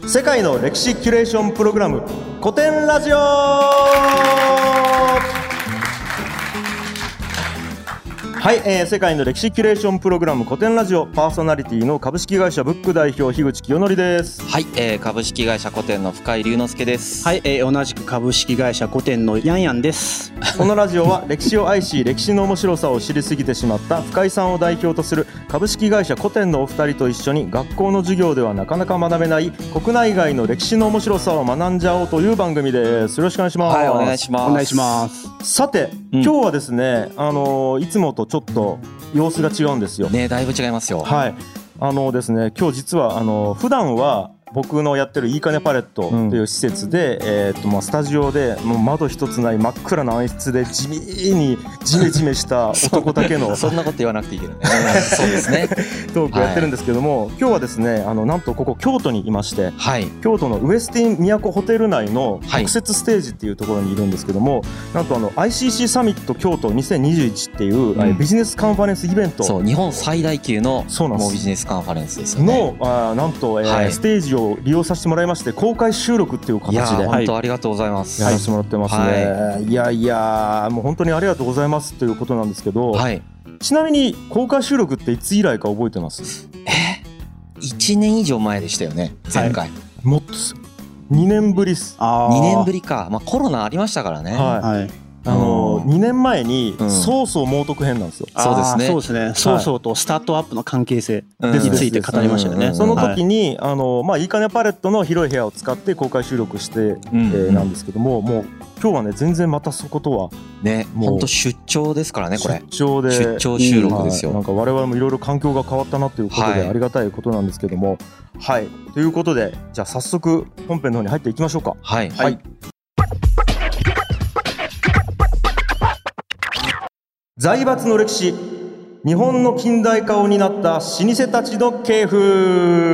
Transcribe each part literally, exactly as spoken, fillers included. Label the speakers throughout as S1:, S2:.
S1: 世界の歴史キュレーションプログラム古典ラジオ。はい、えー、世界の歴史キュレーションプログラム古典ラジオ、パーソナリティの株式会社ブック代表樋口清則です。
S2: はい、えー、株式会社古典の深井龍之介です。
S3: はい、えー、同じく株式会社古典のヤンヤンです。
S1: このラジオは歴史を愛し歴史の面白さを知りすぎてしまった深井さんを代表とする株式会社古典のお二人と一緒に、学校の授業ではなかなか学べない国内外の歴史の面白さを学んじゃおうという番組です。よろしくお願いします。
S2: はい、お願いします。
S3: お願いします。
S1: さて、うん、今日はですね、あのー、いつもとちょっと様子が違うんですよ
S2: ね。だいぶ違いますよ。
S1: はい、あのですね、今日実はあの普段は僕のやってるいいかねパレットという施設で、うん、えーとまあ、スタジオでもう窓一つない真っ暗な暗室で地味にジメジメした男だけの
S2: そんなこと言わなくていいけどねそうですね
S1: トークやってるんですけども、はい、今日はですね、あのなんとここ京都にいまして、はい、京都のウエスティン都ホテル内の特設ステージっていうところにいるんですけども、はい、なんとあの アイシーシー サミット京都にせんにじゅういちっていう、うん、ビジネスカンファレンスイベント、
S2: そう日本最大級のもうビジネスカンファレンスですよね
S1: の、あなんと、えーはい、ステージを利用させてもらいまして、公開収録っていう形で、いや
S2: 本当ありがとうございます、
S1: やらせてもらってますね、はい、いやいやもう本当にありがとうございますということなんですけど、はい、ちなみに公開収録っていつ以来か覚えてます？
S2: えいちねん以上前でしたよね前回、はい、
S1: もっとにねんぶりっす。
S2: あにねんぶりか、まあ、コロナありましたからね、
S1: はい、はい、あのにねんまえに曹操猛徳編なんですよ、
S2: うん、そうですね、
S3: そうですね、曹操とスタートアップの関係性について語りましたよね。
S1: その時に、はい、あのまあいいかねパレットの広い部屋を使って公開収録して、うんえー、なんですけども、もう今日はね全然またそことは
S2: ね、本当出張ですからね、これ
S1: 出張で
S2: 出張収録ですよ、
S1: うん、なんか我々もいろいろ環境が変わったなということでありがたいことなんですけども、はい、はい、ということでじゃあ早速本編の方に入っていきましょうか。
S2: はい、
S1: はいはい、財閥の歴史、日本の近代化を担った老舗たちの系譜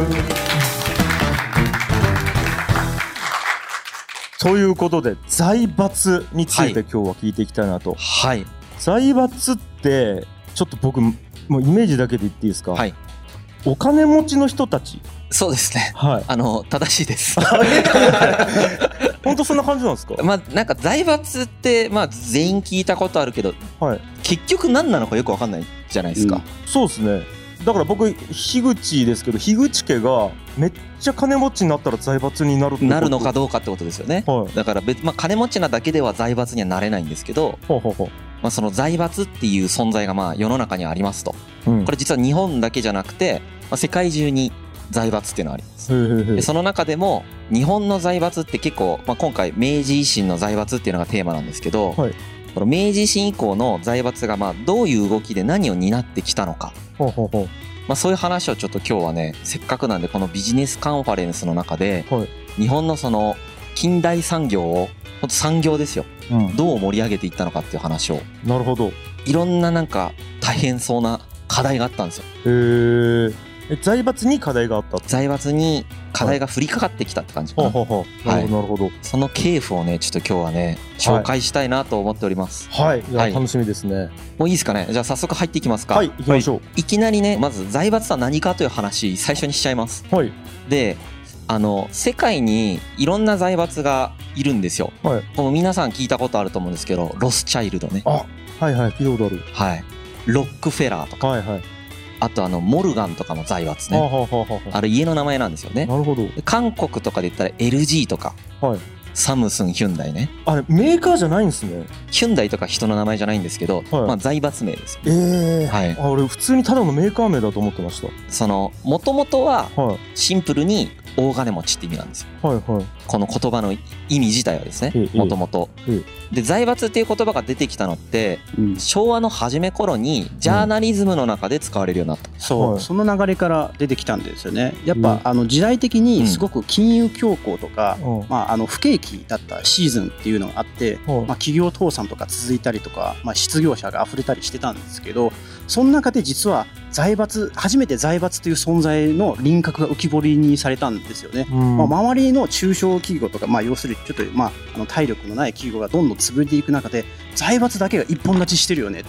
S1: ということで、財閥について今日は聞いていきたいなと。
S2: はい、
S1: 財閥ってちょっと僕もうイメージだけで言っていいですか？はい、お金持ちの人たち。
S2: そうですね、はい、あの正しいです
S1: 本当そんな感じなんですか？
S2: まあなんか財閥って、まあ、全員聞いたことあるけど、はい、結局何なのかよく分かんないじゃないですか、うん、
S1: そうですね。だから僕樋口ですけど、樋口家がめっちゃ金持ちになったら財閥になるってこと
S2: なるのかどうかってことですよね、はい、だから別、まあ、金持ちなだけでは財閥にはなれないんですけど、ほうほうほう、まあ、その財閥っていう存在がまあ世の中にはありますと、うん、これ実は日本だけじゃなくて、まあ、世界中に財閥っていうのがあります。へーへー。でその中でも日本の財閥って結構、まあ、今回明治維新の財閥っていうのがテーマなんですけど、はい、この明治維新以降の財閥がまあどういう動きで何を担ってきたのか、ほうほうほう、まあ、そういう話をちょっと今日はね、せっかくなんでこのビジネスカンファレンスの中で、はい、日本のその近代産業をほんと産業ですよ、うん、どう盛り上げていったのかっていう話を。
S1: なるほど。
S2: いろんななんか大変そうな課題があったんですよ。
S1: へー。え財閥に課題があった？
S2: 財閥に課題が降りかかってきたって感じかな。
S1: ほうほうほう、はい、なるほど。
S2: その系譜をねちょっと今日はね紹介したいなと思っております。
S1: はい、はい、楽しみですね。
S2: もういいですかね。じゃあ早速入っていきますか。
S1: はい、行きましょう。
S2: いきなりね、まず財閥とは何かという話最初にしちゃいます。はい。で、あの世界にいろんな財閥がいるんですよ。はい。この皆さん聞いたことあると思うんですけど、ロスチャイルドね。
S1: あ、はいはい、聞いたことある。
S2: はい。ロックフェラーとか。はいはい。あとあのモルガンとかの財閥ね、はあはあはあ、あれ家の名前なんですよね。なるほど。韓国とかで言ったら エルジー とか、はい、サムスン、ヒュンダイね。
S1: あれメーカーじゃないんですね。
S2: ヒュンダイとか人の名前じゃないんですけど、はい、まあ財閥名ですよ。
S1: えー、はい。あ、俺普通にただのメーカー名だと思ってました。
S2: その元々はシンプルに大金持ちって意味なんですよ。はいはい。この言葉の意味自体はですね、もともと。で財閥っていう言葉が出てきたのって、うん、昭和の初め頃にジャーナリズムの中で使われるようになった、うん、
S3: そう、はい、その流れから出てきたんですよね。やっぱ、うん、あの時代的にすごく金融恐慌とか、うん、まあ、あの不景気だったシーズンっていうのがあって、うん、まあ、企業倒産とか続いたりとか、まあ、失業者が溢れたりしてたんですけど、その中で実は財閥、初めて財閥という存在の輪郭が浮き彫りにされたんですよね、うん、まあ、周りの中小企業とか、まあ、要するにちょっと、まあ、あの体力のない企業がどんどん潰れていく中で財閥だけが一本立ちしてるよねって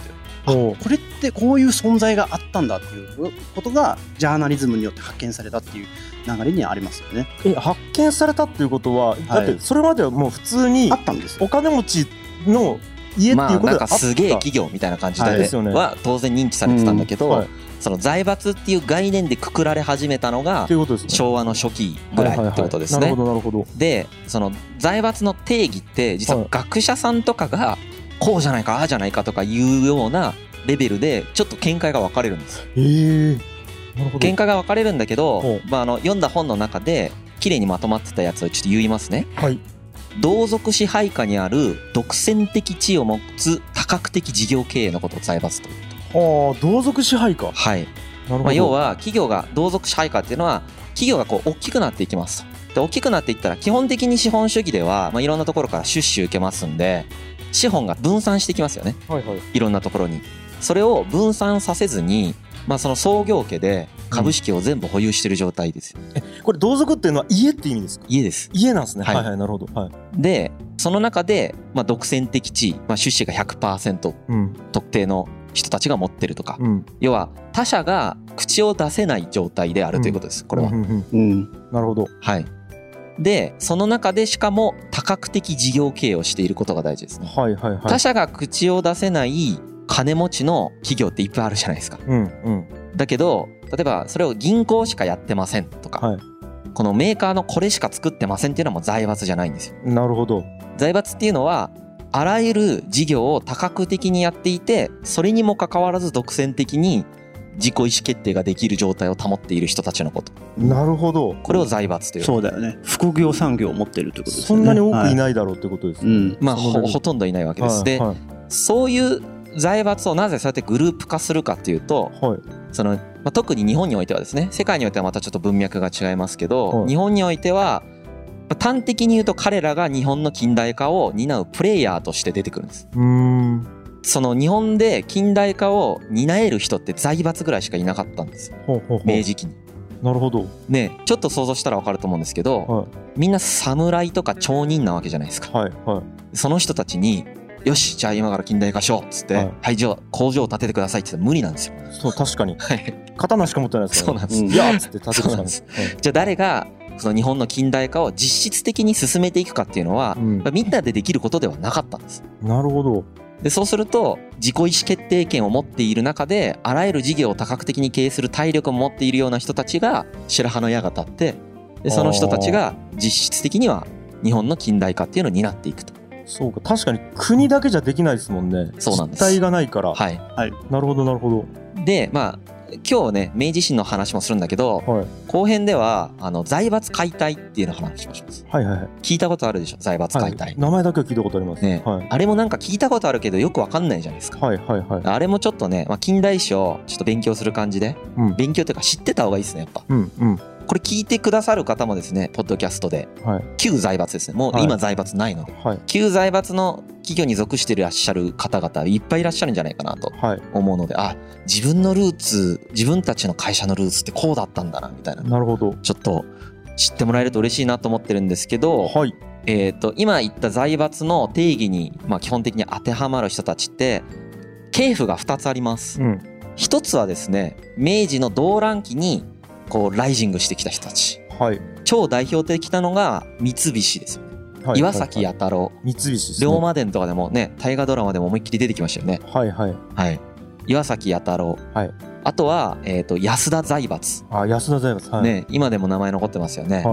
S3: これってこういう存在があったんだっていうことがジャーナリズムによって発見されたっていう流れにはありますよね。
S1: え発見されたっていうことは、はい、だってそれまではもう普通に
S3: あったんですよ。
S1: お金持ちの家っていうことがあった、まあ、なんか
S2: すげえ企業みたいな感じでは当然認知されてたんだけど、はい、その財閥っていう概念でくくられ始めたのが昭和の初期ぐらいってことですね。でその財閥の定義って実は学者さんとかがこうじゃないかああじゃないかとかいうようなレベルでちょっと見解が分かれるんです。
S1: へー、
S2: なるほど。見解が分かれるんだけど、まあ、あの読んだ本の中で綺麗にまとまってたやつをちょっと言いますね。
S1: はい。同
S2: 族支配下にある独占的地位を持つ多角的事業経営のことを財閥という
S1: と。ああ、同族支配下。
S2: はい。なるほど。まあ、要は企業が同族支配下っていうのは企業がこう大きくなっていきますと。で大きくなっていったら基本的に資本主義では、まあ、いろんなところから出資受けますんで資本が分散していきますよね。はいはい。いろんなところに。それを分散させずに、まあ、その創業家で株式を全部保有している状態ですよ、
S1: うん、えこれ同族っていうのは家って意味ですか？
S2: 家です。
S1: 家なんですね。はい、はいはい、なるほど。はい。
S2: でその中で、まあ、独占的地位、まあ、出資が ひゃくパーセント、うん、特定の人たちが持ってるとか、うん、要は他者が口を出せない状態であるということです、これは、うんうん
S1: うん、なるほど。
S2: はい。でその中でしかも多角的事業経営をしていることが大事ですね。
S1: はいはいはい。
S2: 他者が口を出せない金持ちの企業っていっぱいあるじゃないですか、うんうん、だけど例えばそれを銀行しかやってませんとか、はい、このメーカーのこれしか作ってませんっていうのはもう財閥じゃないんですよ。
S1: なるほど。
S2: 財閥っていうのはあらゆる事業を多角的にやっていてそれにもかかわらず独占的に自己意思決定ができる状態を保っている人たちのこと。
S1: なるほど。
S2: これを財閥という。
S3: そうだよね。副業産業を持っているということですよね。
S1: そんなに多くいないだろうってことですね、はい。うん、
S2: まあ ほ, ほとんどいないわけです、はい、で、はい、そういう財閥をなぜそうやってグループ化するかっていうと、はい、そのまあ、特に日本においてはですね、世界においてはまたちょっと文脈が違いますけど、はい、日本においては端的に言うと彼らが日本の近代化を担うプレイヤーとして出てくるんです。うーん、その日本で近代化を担える人って財閥ぐらいしかいなかったんですよ。ほうほうほう。明治期に。
S1: なるほど。
S2: ね、ちょっと想像したら分かると思うんですけど、はい、みんな侍とか町人なわけじゃないですか。はいはい、その人たちによしじゃあ今から近代化しようっつって、はい、はい、じゃあ工場を建ててくださいって言ったら無理なんですよ。
S1: そう、確かに。はい、刀しか持ってないですから、ね。そうなんです。
S2: うん、
S1: いやっつって建ててください。
S2: はい、じゃあ誰がその日本の近代化を実質的に進めていくかっていうのは、うん、みんなでできることではなかったんです。
S1: なるほど。
S2: でそうすると自己意思決定権を持っている中であらゆる事業を多角的に経営する体力を持っているような人たちが白羽の矢が立って、でその人たちが実質的には日本の近代化っていうのを担っていくと。
S1: そうか、確かに国だけじゃできないですもんね。
S2: そうなんです。
S1: 実体がないから。
S2: はい、
S1: はい、なるほどなるほど。
S2: でまあ今日ね明治維新の話もするんだけど、はい、後編ではあの財閥解体っていうのを話します。はいはいはい。聞いたことあるでしょ、財閥解体、はい、
S1: 名前だけは聞いたことありますね、
S2: はい、あれもなんか聞いたことあるけどよくわかんないじゃないですか。はいはいはい。あれもちょっとね、まあ、近代史をちょっと勉強する感じで、うん、勉強というか知ってた方がいいですねやっぱ。うんうん。これ聞いてくださる方もですねポッドキャストで、はい、旧財閥ですね、もう今財閥ないので、はい、旧財閥の企業に属していらっしゃる方々いっぱいいらっしゃるんじゃないかなと思うので、はい、あ自分のルーツ自分たちの会社のルーツってこうだったんだなみたいな。なるほど。ちょっと知ってもらえると嬉しいなと思ってるんですけど、はい、えーと今言った財閥の定義に、まあ、基本的に当てはまる人たちって系譜がふたつあります、うん、ひとつはですね明治の動乱期にこうライジングしてきた人たち、はい、超代表的なのが三菱ですよね、はい、岩崎弥太郎、三菱ですね。龍馬伝とかでもね大河ドラマでも思いっきり出てきましたよね。はいはいはい。岩崎弥太郎、はい、あとは、えー、と安田財閥。あ安田財閥、はい、ね、今でも名前残ってますよね、はい、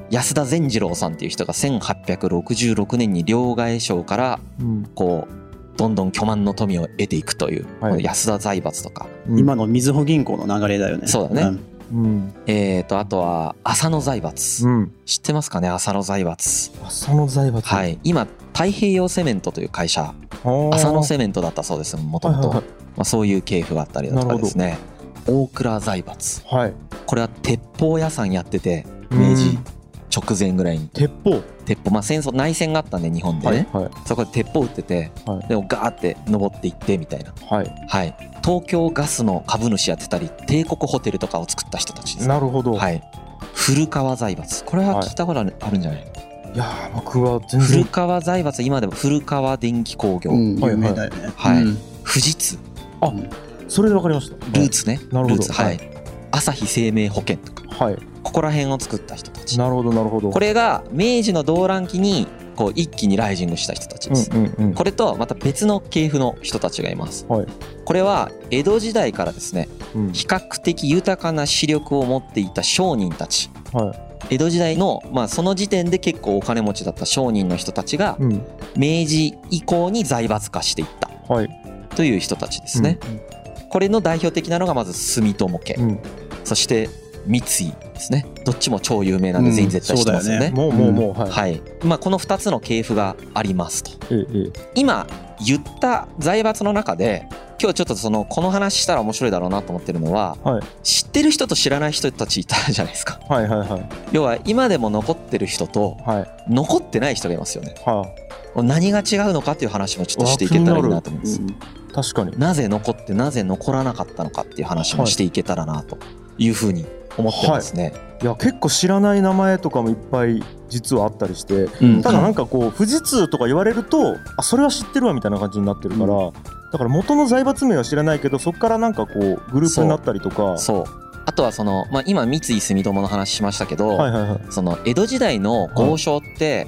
S2: 安田善次郎さんっていう人がせんはっぴゃくろくじゅうろくねんに両替商からこうどんどん巨万の富を得ていくという、はい、安田財閥とか、
S3: うん、今のみずほ銀行の流れだよね。
S2: そうだね、うんうん、えーとあとは浅野財閥、うん、知ってますかね。浅野財閥、
S1: 浅野財閥、
S2: はい、今太平洋セメントという会社、浅野セメントだったそうです。もともとそういう系譜があったりだとかですね。大蔵財閥、はい、これは鉄砲屋さんやってて明治直前ぐらいに
S1: 鉄砲
S2: 鉄砲まあ戦争内戦があったんで日本でね、はいはい、そこで鉄砲撃ってて、はい、でもガーって登っていってみたいな、はいはい、東京ガスの株主やってたり帝国ホテルとかを作った人たちです。
S1: なるほど、
S2: はい、古川財閥、これは聞いたことあるんじゃない、はい、
S1: いや僕は全然。
S2: 古川財閥、今でも古川電気工業、
S3: うん、有名だよね、
S2: はい、うん、富士通、
S1: あ、それで分かりました。
S2: ルーツね。
S1: なるほど。
S2: ルーツ、はい。朝日生命保険とか、はい、ここら辺を作った人たち。
S1: なるほどなるほど。
S2: これが明治の動乱期にこう一気にライジングした人たちです、うんうんうん、これとまた別の系譜の人たちがいます、はい、これは江戸時代からですね、うん、比較的豊かな視力を持っていた商人たち、はい、江戸時代の、まあ、その時点で結構お金持ちだった商人の人たちが、うん、明治以降に財閥化していった、はい、という人たちですね、うんうん、これの代表的なのがまず住友家、うん、そして三井ですね。どっちも超有名なんで全員絶対知ってますよね。
S1: もうもうもう、
S2: はい、はい。まあこのふたつの系譜がありますと。ええ、今言った財閥の中で、今日ちょっとそのこの話したら面白いだろうなと思ってるのは、はい、知ってる人と知らない人たちいたじゃないですか。はいはいはい。要は今でも残ってる人と、はい、残ってない人がいますよね。はい。何が違うのかっていう話もちょっとしていけたらいいなと思うんです。うん、
S1: 確かに。
S2: なぜ残ってなぜ残らなかったのかっていう話もしていけたらなというふうに思ってますね、はい、
S1: いや結構知らない名前とかもいっぱい実はあったりして、うん、ただなんかこう富士通とか言われるとあそれは知ってるわみたいな感じになってるから、うん、だから元の財閥名は知らないけどそこからなんかこうグループになったりとか
S2: そうあとはその、まあ、今三井住友の話しましたけど、はいはいはい、その江戸時代の豪商って、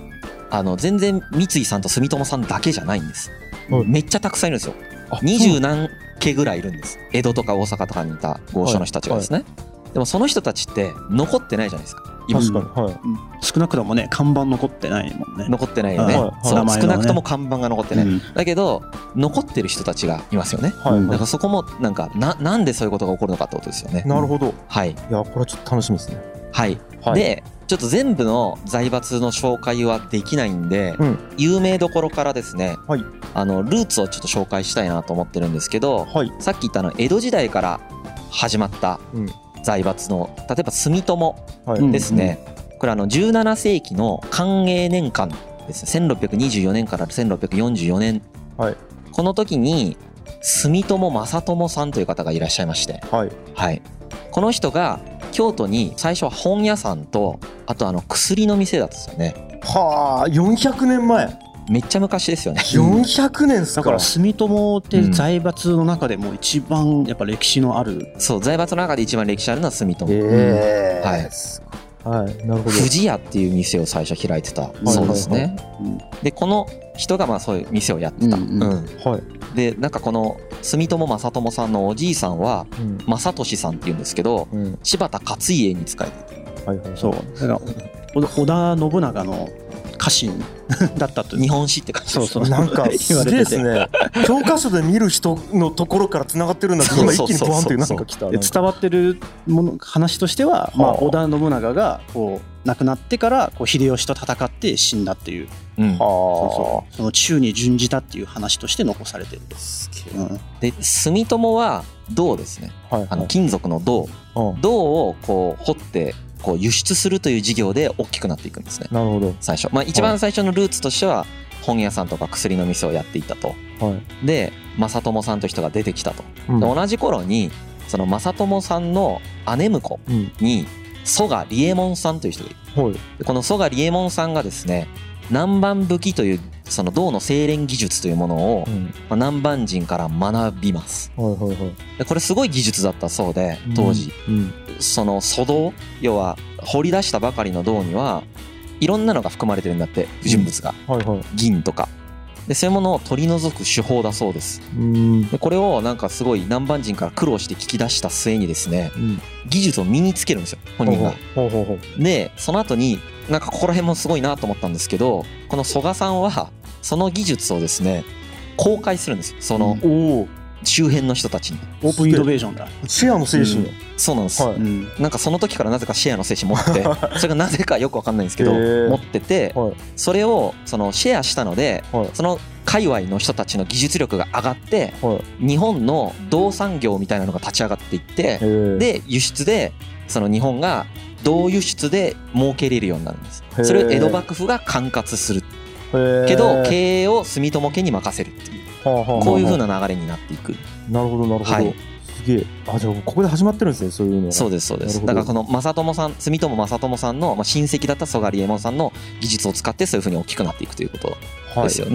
S2: はい、あの全然三井さんと住友さんだけじゃないんです、はい、めっちゃたくさんいるんですよ。二十何家ぐらいいるんです。江戸とか大阪とかにいた豪商の人たちがですね、はいはい、でもその人たちって残ってないじゃないですか。
S1: 確かに、はい、
S3: 少なくともね看板残ってないもんね。
S2: 残ってないよね、はい、そう、ね、少なくとも看板が残ってない、うん、だけど残ってる人たちがいますよね、はい、だからそこもなんか な, なんでそういうことが起こるのかってことですよね。
S1: なるほど、
S2: はい、い
S1: やこれはちょっと楽しみですね。
S2: はい、はい、でちょっと全部の財閥の紹介はできないんで、うん、有名どころからですね、はい、あのルーツをちょっと紹介したいなと思ってるんですけど、はい、さっき言ったの江戸時代から始まった財閥の例えば住友ですね、はいうんうん、これあのじゅうななせいきの寛永年間ですね。せんろっぴゃくにじゅうよねんからせんろっぴゃくよんじゅうよねん、はい、この時に住友正友さんという方がいらっしゃいまして、はいはい、この人が京都に最初は本屋さんとあとあの薬の店だったんですよね。
S1: はあよんひゃくねんまえ。
S2: めっちゃ昔ですよね。
S1: よんひゃくねんっすか。
S3: だから住友って財閥の中でも一番やっぱ歴史のある、うん、
S2: そう財閥の中で一番歴史あるのは住友、
S1: えー、
S2: はい、はい、なるほど。富士屋っていう店を最初開いてたそうですね、はいはいはい、でこの人がまあそういう店をやってた、うんうんうんはい、でなんかこの住友正友さんのおじいさんは、うん、正俊さんっていうんですけど、うん、柴田勝家に仕えてて、はいはいはい、そうだから
S3: 織田信長の家臣だったと。
S2: 日本史って感じです。
S1: そうそうなんかすげえですね。教科書で見る人のところからつながってるんだけど今一気にボワンってなんか来た。
S3: 伝わってるもの話としては、まあ、織田信長がこう亡くなってからこう秀吉と戦って死んだっていう、うん、そうそうその忠に準じたっていう話として残されてる。す
S2: げえ、うん、で住友は銅ですね、はいはい、あの金属の銅、うん、銅をこう掘ってこう輸出するという事業で大きくなっていくんですね。
S1: なるほど。
S2: 最初、まあ、一番最初のルーツとしては本屋さんとか薬の店をやっていたと、はい、で正友さんという人が出てきたと、うん、で同じ頃にその正友さんの姉婿に曽我利右衛門さんという人がいる、はい、でこの曽我利右衛門さんがですね南蛮武器というその銅の精錬技術というものを、うんまあ、南蛮人から学びます、はいはいはい、でこれすごい技術だったそうで当時、うんうん、その粗銅要は掘り出したばかりの銅にはいろんなのが含まれてるんだって不純物が、うんはいはい、銀とかでそういうものを取り除く手法だそうです。うんでこれをなんかすごい南蛮人から苦労して聞き出した末にですね、うん、技術を身につけるんですよ本人が。ほうほうほうでその後になんかここら辺もすごいなと思ったんですけどこの曽我さんはその技術をですね公開するんですよその周辺の人たちに。
S3: オープンイノベーションだ。
S1: シェアの精神、うん、
S2: そうなんです、はい、なんかその時からなぜかシェアの精神持ってそれがなぜかよく分かんないんですけど持ってて、はい、それをそのシェアしたので、はい、その界隈の人たちの技術力が上がって、はい、日本の銅産業みたいなのが立ち上がっていってで輸出でその日本が銅輸出で儲けれるようになるんです。それを江戸幕府が管轄するけど経営を住友家に任せるっていうこういう風な流れになっていく。
S1: なるほどなるほど、はい、すげえ。あじゃあここで始まってるんですねそういうのは。
S2: そうですそうです。だからこの正友さん住友正友さんの親戚だった曽我利右衛門さんの技術を使ってそういう風に大きくなっていくということですよね、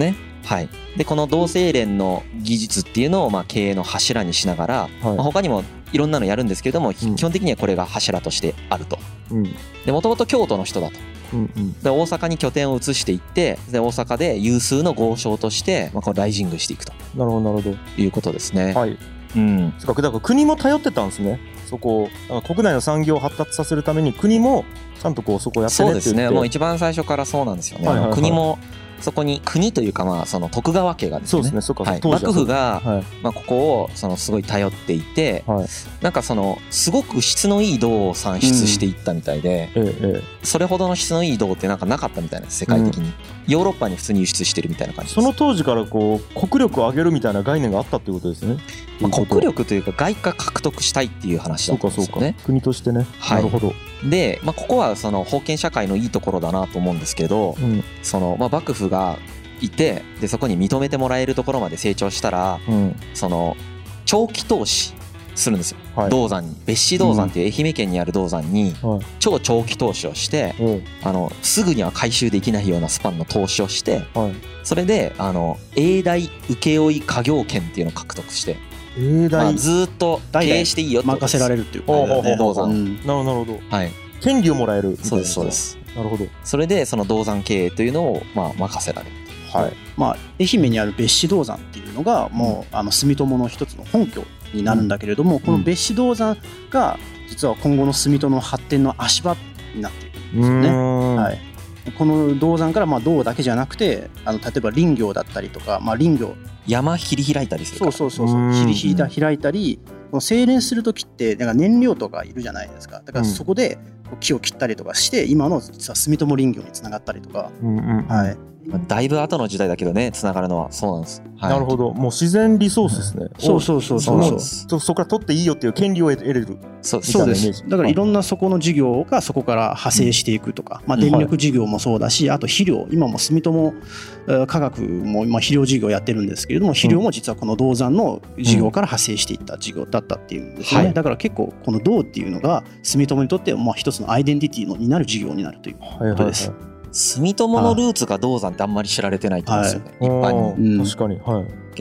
S2: はい、でこの同性連の技術っていうのをまあ経営の柱にしながら、はい、まあ、他にもいろんなのやるんですけれども、うん、基本的にはこれが柱としてあると。でもともと京都の人だと。うんうん、で大阪に拠点を移していって、で大阪で有数の豪商として、まあ、このライジングしていくと。
S1: なるほどなるほど。
S2: いうことですね。
S1: はい。うん。だから国も頼ってたんですね。そこを国内の産業を発達させるために国もちゃんとこうそこをやってねって言って。
S2: そうですね。もう一番最初からそうなんですよね。はいはいはい、国もそこに国というか、まあその徳川家がですね、
S1: そうですね、そうか、
S2: はい、幕府が、はい、まあここをそのすごい頼っていて、はい、なんかそのすごく質のいい銅を産出していったみたいで、うん、ええ、それほどの質のいい銅ってなんかなかったみたいなんです、世界的に、うん、ヨーロッパに普通に輸出してるみたいな感じです。
S1: その当時からこう国力を上げるみたいな概念があったっていうことですね。
S2: まあ、国力というか外貨獲得したいっていう話だったんですよね。そうかそうか、
S1: 国としてね、はい、なるほど。
S2: で、まあ、ここはその封建社会のいいところだなと思うんですけど、うん、そのまあ幕府がいて、でそこに認めてもらえるところまで成長したら、うん、その長期投資するんですよ、はい、銅山に。別子銅山っていう愛媛県にある銅山に超長期投資をして、うん、あのすぐには回収できないようなスパンの投資をして、はい、それであの永代請負家業権っていうのを獲得して、まあ、ずっと経営していいよって
S3: 任せられるっていうことですね、
S2: 銅山。
S1: なるほど、
S2: はい、
S1: 権利をもらえるみたいな。
S2: そうですそうです。
S1: なるほど。
S2: それでその銅山経営というのをまあ任せられる。
S3: はい、まあ、愛媛にある別子銅山っていうのがもうあの住友の一つの本拠になるんだけれども、この別子銅山が実は今後の住友の発展の足場になっているんですよね。はい、この銅山からまあ銅だけじゃなくて、あの例えば林業だったりとか、まあ、林業
S2: 山切り開いたりするから、
S3: そうそうそうそう、切り開いたり、この精錬する時ってなんか燃料とかいるじゃないですか。だからそこで木を切ったりとかして今の実は住友林業につながったりとか、うんうん、はい、
S2: だいぶ後の時代だけどね、つながるのは。そうなんです、
S1: はい、なるほど。もう自然リソースですね、うん、
S3: そうそうそうそうそう、
S1: そ, そこから取っていいよっていう権利を得れる。
S3: そうそうです。だからいろんなそこの事業がそこから派生していくとか、うん、まあ、電力事業もそうだし、はい、あと肥料、今も住友化学も今肥料事業やってるんですけれども、肥料も実はこの銅山の事業から派生していった事業だったっていうんですよね、うん、だから結構この銅っていうのが住友にとってまあ一つのアイデンティティのになる事業になるということです。はいはいはい、
S2: 住友のルーツが銅山ってあんまり知られてないと思うんですよね、はい、一般に、
S1: うん、確かに、はい、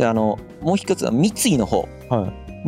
S2: あのもう一つは三井の方、はい、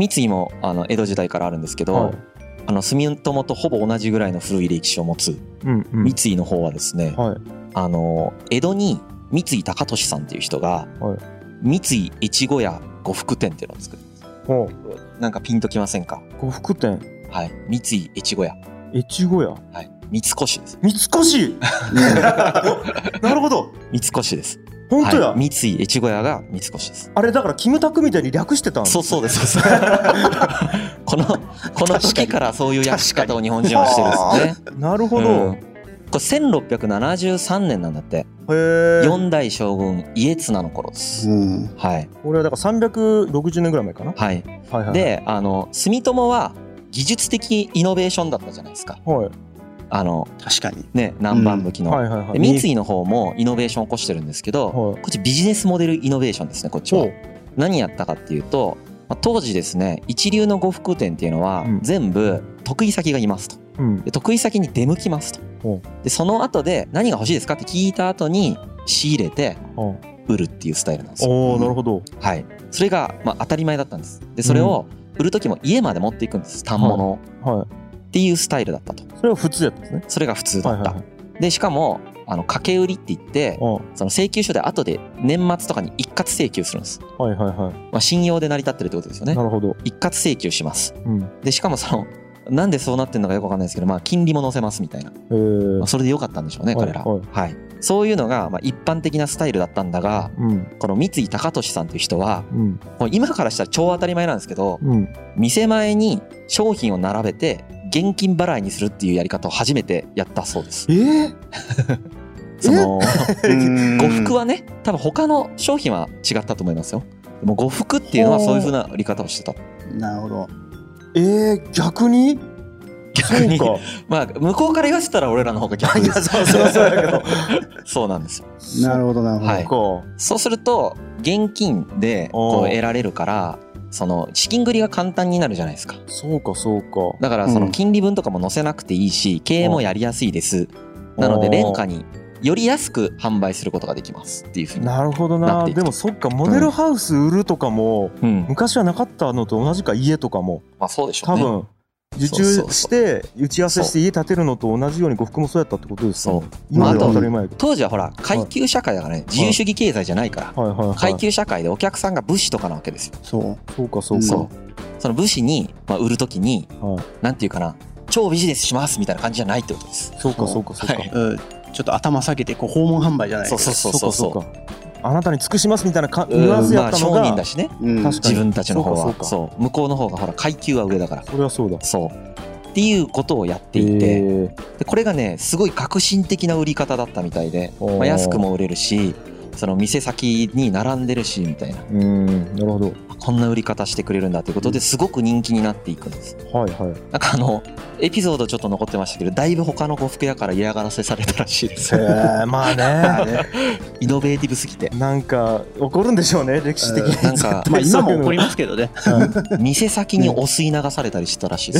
S2: 三井もあの江戸時代からあるんですけど、はい、あの住友とほぼ同じぐらいの古い歴史を持つ三井の方はですね、はい、あの江戸に三井高利さんっていう人が、はい、三井越後屋呉服店っていうのを作るんです。ほう、なんかピンときませんか？
S1: 呉服店、
S2: はい、三井越後屋、
S1: 越後屋、
S2: はい、三越です。
S1: 三越なるほど、
S2: 三越です。
S1: 本当や、
S2: はい、三井越後屋が三越です。
S1: あれだからキムタクみたいに略してたんです。
S2: そうそうですこのこの時からそういう訳し方を日本人はしてるんですね。
S1: なるほど、うん、
S2: これせんろっぴゃくななじゅうさんねんなんだって。へえ。よん代将軍家綱の頃です、うん、はい。
S1: これはだからさんびゃくろくじゅうねんぐらい前かな、
S2: はい、はいはいはい。で、あの住友は技術的イノベーションだったじゃないですか、はい、あの
S3: 確かに
S2: ね、南蛮向きの、うん、はいはいはい、三井の方もイノベーションを起こしてるんですけど、はい、こっちビジネスモデルイノベーションですね。こっちは何やったかっていうと、当時ですね、一流の呉服店っていうのは全部得意先がいますと、うん、で得意先に出向きますと、うん、でその後で何が欲しいですかって聞いた後に仕入れて売るっていうスタイルなんですよ。
S1: おー、なるほど、
S2: はい、それがまあ当たり前だったんです。でそれを売る時も家まで持っていくんです、反物を、はいはい、っていうスタイルだったと。
S1: それは普通やったんですね。
S2: それが普通だった、はいはいはい、でしかもあの掛け売りって言ってその請求書で後で年末とかに一括請求するんです、はいはいはい、まあ、信用で成り立ってるってことですよね。
S1: なるほど。
S2: 一括請求します、うん、でしかもそのなんでそうなってるのかよくわかんないですけど、まあ、金利も乗せますみたいな、まあ、それでよかったんでしょうね、彼ら、はいはい、そういうのがまあ一般的なスタイルだったんだが、うん、この三井高利さんという人は、うん、もう今からしたら超当たり前なんですけど、うん、店前に商品を並べて現金払いにするっていうやり方を初めてやったそうです。
S1: えー
S2: その呉服はね、多分他の商品は違ったと思いますよ。でも呉服っていうのはそういう風な売り方をしてた。
S3: なるほど。
S1: えー、逆に
S2: 逆にまあ向こうから言わせたら俺らの方が逆です。
S1: そうそうそうだけど
S2: そうなんですよ。
S3: なるほどなるほど、
S2: はい、そうすると現金でこう得られるからその資金繰りが簡単になるじゃないですか。
S1: そうかそうか。
S2: だからその金利分とかも載せなくていいし経営もやりやすいです。なので廉価により安く販売することができますっていうふうになっていく。
S1: なるほどな。でもそっか、モデルハウス売るとかも、うん、昔はなかったのと同じか、家とかも、
S2: まあそうでしょうね。
S1: 多分受注して打ち合わせして家建てるのと同じように呉服もそうやったってことですよね。
S2: 今では当たり前。当時はほら階級社会だからね、自由主義経済じゃないから、階級社会でお客さんが武士とかなわけですよ。
S1: そうそうかそうか。
S2: その武士にまあ売るときになんていうかな、超ビジネスしますみたいな感じじゃないってことです。
S1: そうかそうかそうか。
S3: ちょっと頭下げてこう訪問販売じゃないですか。
S2: そうそうそうそう。
S1: あなたに尽くしますみたいなニュアンスやったのが、
S2: まあ商人だしね、自分たちの方は。そう向こうの方がほら階級は上だから。
S1: それはそうだ。
S2: そうっていうことをやっていて、でこれがねすごい革新的な売り方だったみたいで、まあ、安くも売れるし、その店先に並んでるしみたいな。
S1: うん、なるほど。
S2: こんな売り方してくれるんだということですごく人気になっていくんです。
S1: はいはい。
S2: なんかあのエピソードちょっと残ってましたけど、だいぶ他の呉服屋から嫌がらせされたらしいです。
S1: へえ、まあね。
S2: イノベーティブすぎて。
S1: なんか起こるんでしょうね、歴史的に。
S2: なんか
S3: まあ今も起こりますけどね。
S2: 店先にお吸い流されたりしたらしいです。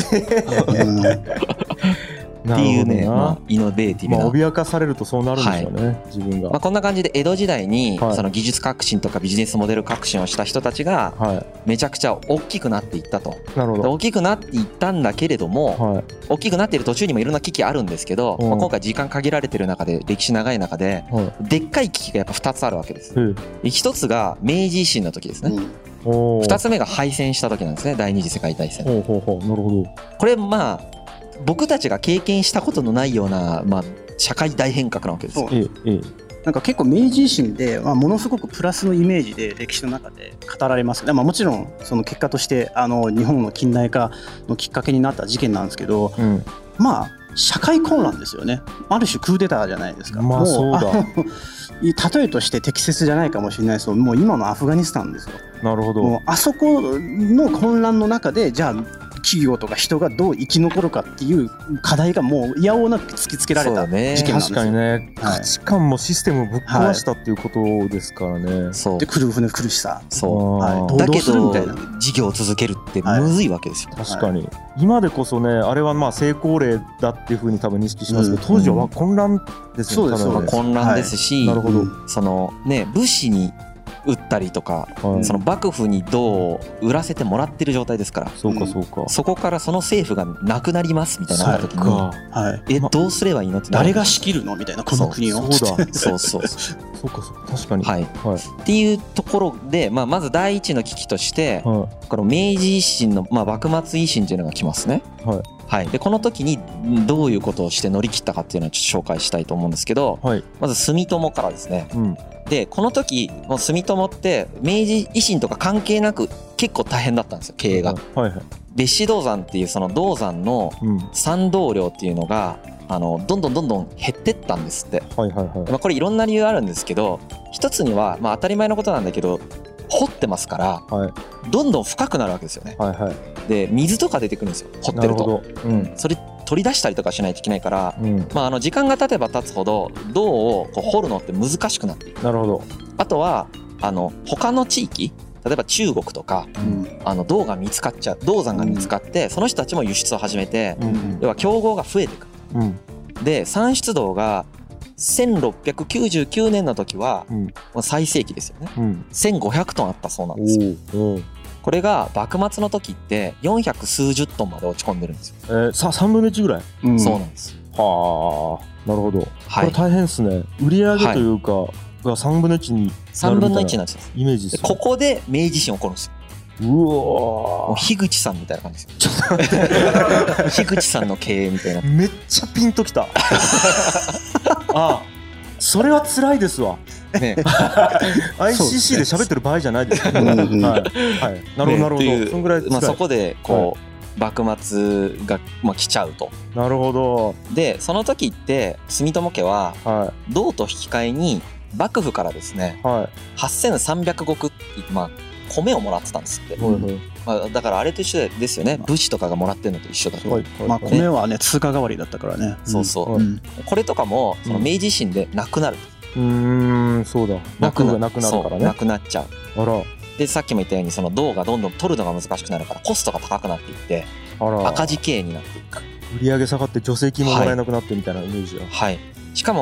S2: っていうね、まあ、イノベーティブな、
S1: まあ、脅かされるとそうなるんでしょうね、はい、自分が、
S2: まあ、こんな感じで江戸時代にその技術革新とかビジネスモデル革新をした人たちがめちゃくちゃ大きくなっていったと。
S1: なるほど。
S2: 大きくなっていったんだけれども、はい、大きくなっている途中にもいろんな危機あるんですけど、まあ、今回時間限られてる中で歴史長い中で、はい、でっかい危機がやっぱふたつあるわけです。ひとつが明治維新の時ですね、うん、ふたつめが敗戦した時なんですね、第二次世界大戦。
S1: ほうほうほう、なるほど。
S2: これまあ僕たちが経験したことのないような、まあ、社会大変革なわけですよ。
S3: ええ、なんか結構明治維新で、まあ、ものすごくプラスのイメージで歴史の中で語られますね。まあ、もちろんその結果としてあの日本の近代化のきっかけになった事件なんですけど、うん、まあ社会混乱ですよね。ある種クーデターじゃないですか。
S1: まあそうだ。
S3: 例えとして適切じゃないかもしれないですけど、もう今のアフガニスタンですよ。
S1: なるほど。
S3: もうあそこの混乱の中でじゃあ企業とか人がどう生き残るかっていう課題がもういやおうなく突きつけられた事件なんですよ。
S1: 確かにね、価値観もシステムをぶっ壊したっていうことですからね。
S3: そうで、苦苦しさ。
S2: そう、はい、だけど事業を続けるってむずいわけですよ。
S1: はい、確かに今でこそね、あれはまあ成功例だっていうふうに多分認識しますけど、当時は混乱ですよね。
S2: そうです、混乱ですし、なるほど、そのね武士に売ったりとか、はい、その幕府に銅を売らせてもらってる状態ですから。
S1: そうかそうか。
S2: そこからその政府がなくなりますみたいな時に、はい、えどうすればいいのって
S3: 誰が仕切るのみたいな、この国を。
S1: そうだ。
S2: そうそうそう。
S1: そうかそう確かに。
S2: はい。はい、っていうところで、まあまず第一の危機として、はい、この明治維新のまあ幕末維新というのが来ますね。はい。はい、でこの時にどういうことをして乗り切ったかっていうのをちょっと紹介したいと思うんですけど、はい、まず住友からですね。うん、でこの時もう住友って明治維新とか関係なく結構大変だったんですよ、経営が。はいはい、別子銅山っていうその銅山の産銅量っていうのがあのどんどんどんどん減ってったんですって。はいはいはい、まあ、これいろんな理由あるんですけど、一つにはまあ当たり前のことなんだけど掘ってますから、はい、どんどん深くなるわけですよね。はいはい、で水とか出てくるんですよ、掘ってると。うん、それ取り出したりとかしないといけないから、うん、まあ、あの時間が経てば経つほど銅をこう掘るのって難しくなっていく。
S1: なるほど。
S2: あとはあの他の地域、例えば中国とか、うん、あの銅が見つかっちゃう、銅山が見つかって、うん、その人たちも輸出を始めて、うん、要は競合が増えていく。うん、で産出銅がせんろっぴゃくきゅうじゅうきゅうねんの時は、うん、最盛期ですよね、うん、せんごひゃくトンあったそうなんですよ。これが幕末の時ってよんひゃくすうじゅっトンまで落ち込んでるんですよ。
S1: えー、ささんぶんのいちぐらい、
S2: うん、そうなんです。
S1: はあ、なるほど、はい、これ大変ですね。売り上げというか、はい、がさんぶんのいちになるみたいなさんぶんのいちになっちゃうイメージです、ね、
S2: ここで明治維新起こるんですよ。
S1: うわー、
S2: 樋口さんみたいな感じですよ。樋口さんの経営みたいな。
S1: めっちゃピンときた。ああ、それは辛いですわ。ね、アイシーシー で喋ってる場合じゃないですよね。はい、はい、なるほどなるほど。そんぐらい辛い。
S2: まあそこでこう、はい、幕末がまあ来ちゃうと。
S1: なるほど。
S2: でその時って住友家は銅と引き換えに幕府からですね、はい、はっせんさんびゃくごく、まあ米をもらってたんですって。はいはい、まあ、だからあれと一緒ですよね。武士とかがもらってるのと一緒だと。
S3: はいはい、まあ米はね通貨代わりだったからね。
S2: そうそう。うん、これとかもその明治維新でなくなる。
S1: うーん、そうだ。幕府がなくなるからね。
S2: なくなっちゃう。あら。でさっきも言ったようにその銅がどんどん取るのが難しくなるからコストが高くなっていって赤字経営になっていく。
S1: 売り上げ下がって助成金ももらえなくなってみたいなイメージは。
S2: はい。しかも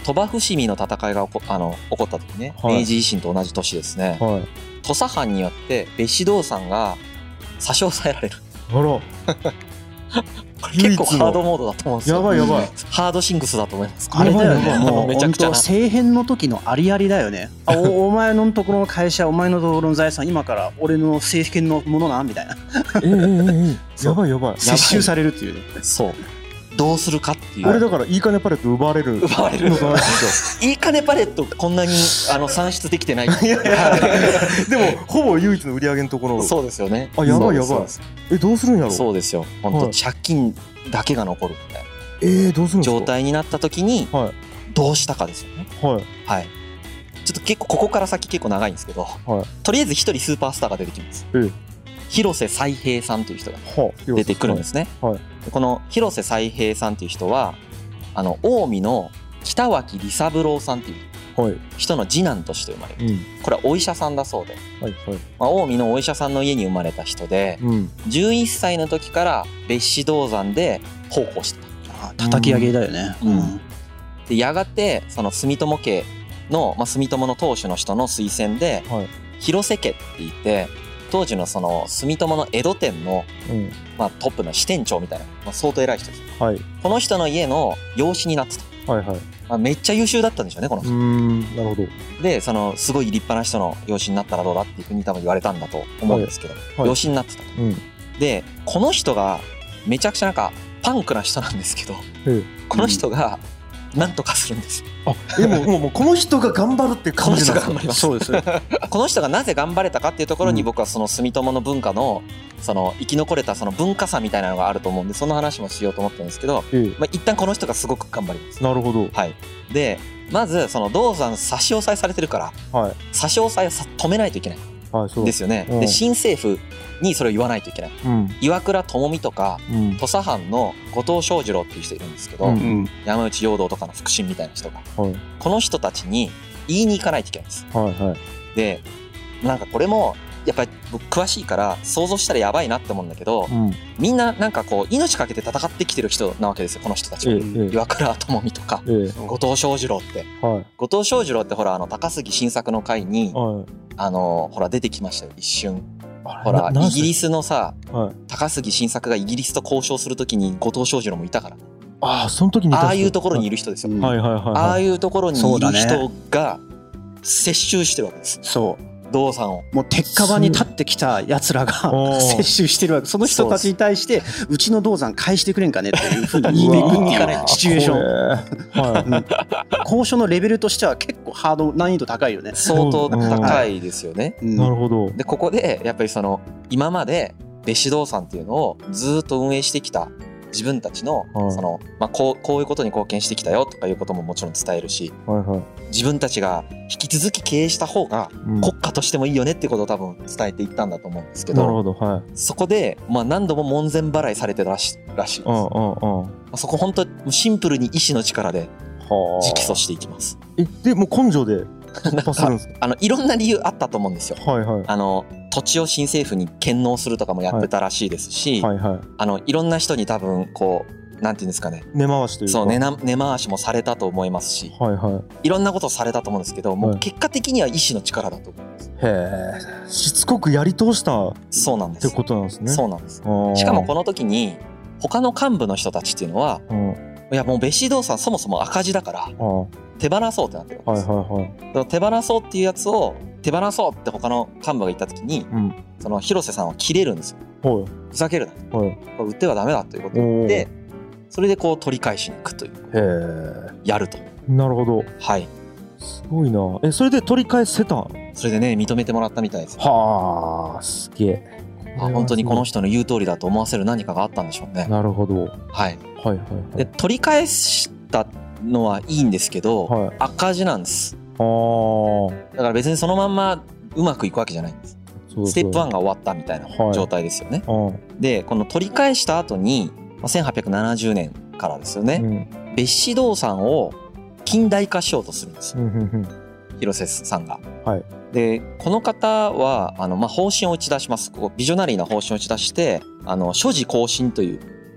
S2: 鳥羽伏見の戦いが起こあの起こった時ね、はい、明治維新と同じ年ですね、はい、土佐藩によって別子銅山が差し押さえられる。
S1: あら
S2: これ結構ハードモードだと思うんですよ。
S1: やばいやばい。
S2: ハードシングスだと思います。
S3: あれだよね。もうめちゃくちゃ政変の時のありありだよね。あ お, お前のところの会社、お前のところの財産、今から俺の政権のものなみたいな。
S1: ええええやばいやばい。
S3: 接収されるっていうね。
S2: そう。どうするかっていう。
S1: あれだからいいかねパレット奪われる。
S2: 奪われる。いいかねパレットこんなにあの算出できてない。いやいや
S1: でもほぼ唯一の売り上げのところ。
S2: そうですよね。
S1: あやばいやばい。えどうするんやろ。
S2: そうですよ。本当、はい、借金だけが残るみたいな。
S1: えー、どうするんですか。
S2: 状態になった時に、はい、どうしたかですよね。はい。はい。ちょっと結構ここから先結構長いんですけど、はい、とりあえず一人スーパースターが出てきます。えー広瀬彩平さんという人が出てくるんですね。はいはい、この広瀬彩平さんという人はあの近江の北脇利三郎さんという人の次男として生まれる、はい、これはお医者さんだそうで、はいはいまあ、近江のお医者さんの家に生まれた人で、うん、じゅういっさいの時から別子銅山で奉公してた。
S3: あ叩き上げだよね。うんうん、
S2: でやがてその住友家の、まあ、住友の当主の人の推薦で、はい、広瀬家って言って当時のその住友の江戸店の、うんまあ、トップの支店長みたいな、まあ、相当偉い人です、はい、この人の家の養子になってた、はいはいまあ、めっちゃ優秀だったんでしょうねこの人。うーんなるほど。でそのすごい立派な人の養子になったらどうだっていうふうに多分言われたんだと思うんですけど、はいはい、養子になってたと、うん、でこの人がめちゃくちゃなんかパンクな人なんですけど、うん、この人がなんとかするんです。
S1: あでももうこの人が頑張るって感じなんですか。この人が頑張ります。そうです。
S2: この人がなぜ頑張れたかっていうところに僕はその住友の文化のその生き残れたその文化差みたいなのがあると思うんでその話もしようと思ってるんですけど、ええまあ、一旦この人がすごく頑張ります。
S1: なるほど。
S2: はい。でまずその銅山差し押さえされてるから、はい、差し押さえを止めないといけない。はい、そうですよね。で新政府にそれを言わないといけない、うん、岩倉智美とか、うん、土佐藩の後藤象次郎っていう人いるんですけど、うんうん、山内容堂とかの腹心みたいな人が、はい、この人たちに言いに行かないといけないんです、はいはい、でなんかこれもやっぱり僕詳しいから想像したらやばいなって思うんだけど、うん、みんななんかこう命かけて戦ってきてる人なわけですよこの人たちは、ええ、岩倉智美とか、ええ、後藤象次郎って、はい、後藤象次郎ってほらあの高杉晋作の会に、はい、あのほら出てきましたよ一瞬。ほらイギリスのさ、はい、高杉晋作がイギリスと交渉するときに後藤象次郎もいたから。
S1: ああその時にいた人。
S2: ああいうところにいる人ですよ、はいはいはいはい、ああいうところにいる人が接収してるわけです。
S3: そう
S2: 銅山を
S3: もう鉄火場に立ってきたやつらが接収してるわけ。その人たちに対してうちの銅山返してくれんかねっていうふうに言いに行かないシチュエーション、はいうん、交渉のレベルとしては結構ハード難易度高いよね。
S2: 相当高いですよね、
S1: うん、なるほど。
S2: でここでやっぱりその今まで別子銅山っていうのをずっと運営してきた自分たちのその、まあ、こう、こういうことに貢献してきたよとかいうことももちろん伝えるし、はいはい、自分たちが引き続き経営した方が国家としてもいいよねってことを多分伝えていったんだと思うんですけど、
S1: なるほど、はい、
S2: そこで、まあ、何度も門前払いされてるらし、らしいです。うんうんうん、そこ本当シンプルに意志の力で直訴していきます。
S1: えでもう根性で突破するんですか。
S2: あのいろんな理由あったと思うんですよ、はいはい、あの土地を新政府に献納するとかもやってたらしいですし、はいはいはい、あのいろんな人に多分こうなんていうんですかね
S1: 根回しというか
S2: そう 根, な根回しもされたと思いますし、はいはい、いろんなことされたと思うんですけど、もう結果的には意志の力だと思います。
S1: へえしつこくやり通した
S2: そうなんです
S1: ってことなんですね。
S2: そうなんです。しかもこの時に他の幹部の人たちっていうのは、うん、いやもう別子銅山そもそも赤字だから手放そうってなってるわけです、はいはいはい、手放そうっていうやつを手放そうって他の幹部が言った時に、うん、その広瀬さんは切れるんですよ、はい、ふざけるな、はい、売ってはダメだということを言ってそれでこう取り返しに行くというへやると。
S1: なるほど。
S2: はい
S1: すごいな。えそれで取り返せた。
S2: それでね認めてもらったみたいです。
S1: はあすげえ。
S2: あ本当にこの人の言う通りだと思わせる何かがあったんでしょうね。
S1: なるほど、
S2: はい、はいはいはいで取り返したのはいいんですけど、はい、赤字なんです。あだから別にそのまんまうまくいくわけじゃないんです。そうそうステップワンが終わったみたいな状態ですよね、はい、でこの取り返した後にせんはっぴゃくななじゅうねんからですよね、うん、別子銅山を近代化しようとするんですよ、うんうんうん、広瀬さんが、はい、でこの方はあの、まあ、方針を打ち出します。ここビジョナリーな方針を打ち出してあの所持更新という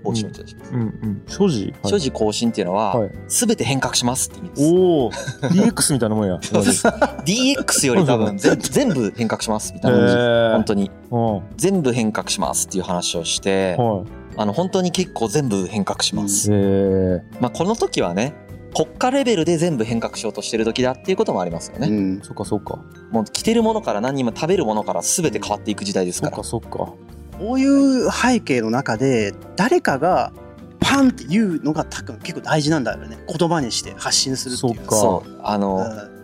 S2: 奉仕をいたします。
S1: うんうん、所持、
S2: はい、所持更新っていうのは、はい、全て変革しますって意味です。
S1: おお ディーエックス みたいなもんや。
S2: そうです ディーエックス より多分全全部変革しますみたいな感じです。本当に全部変革しますっていう話をして、はい、あの本当に結構全部変革します。まあこの時はね、国家レベルで全部変革しようとしてる時だっていうこともありますよね。うん、
S1: そっかそっか。
S2: もう着てるものから何にも食べるものから全て変わっていく時代ですから。
S1: そっかそっか。
S3: こういう背景の中で誰かがパンって言うのが多分結構大事なんだよね。言葉にして発信するっていう。
S2: そうか。そうあの、うん、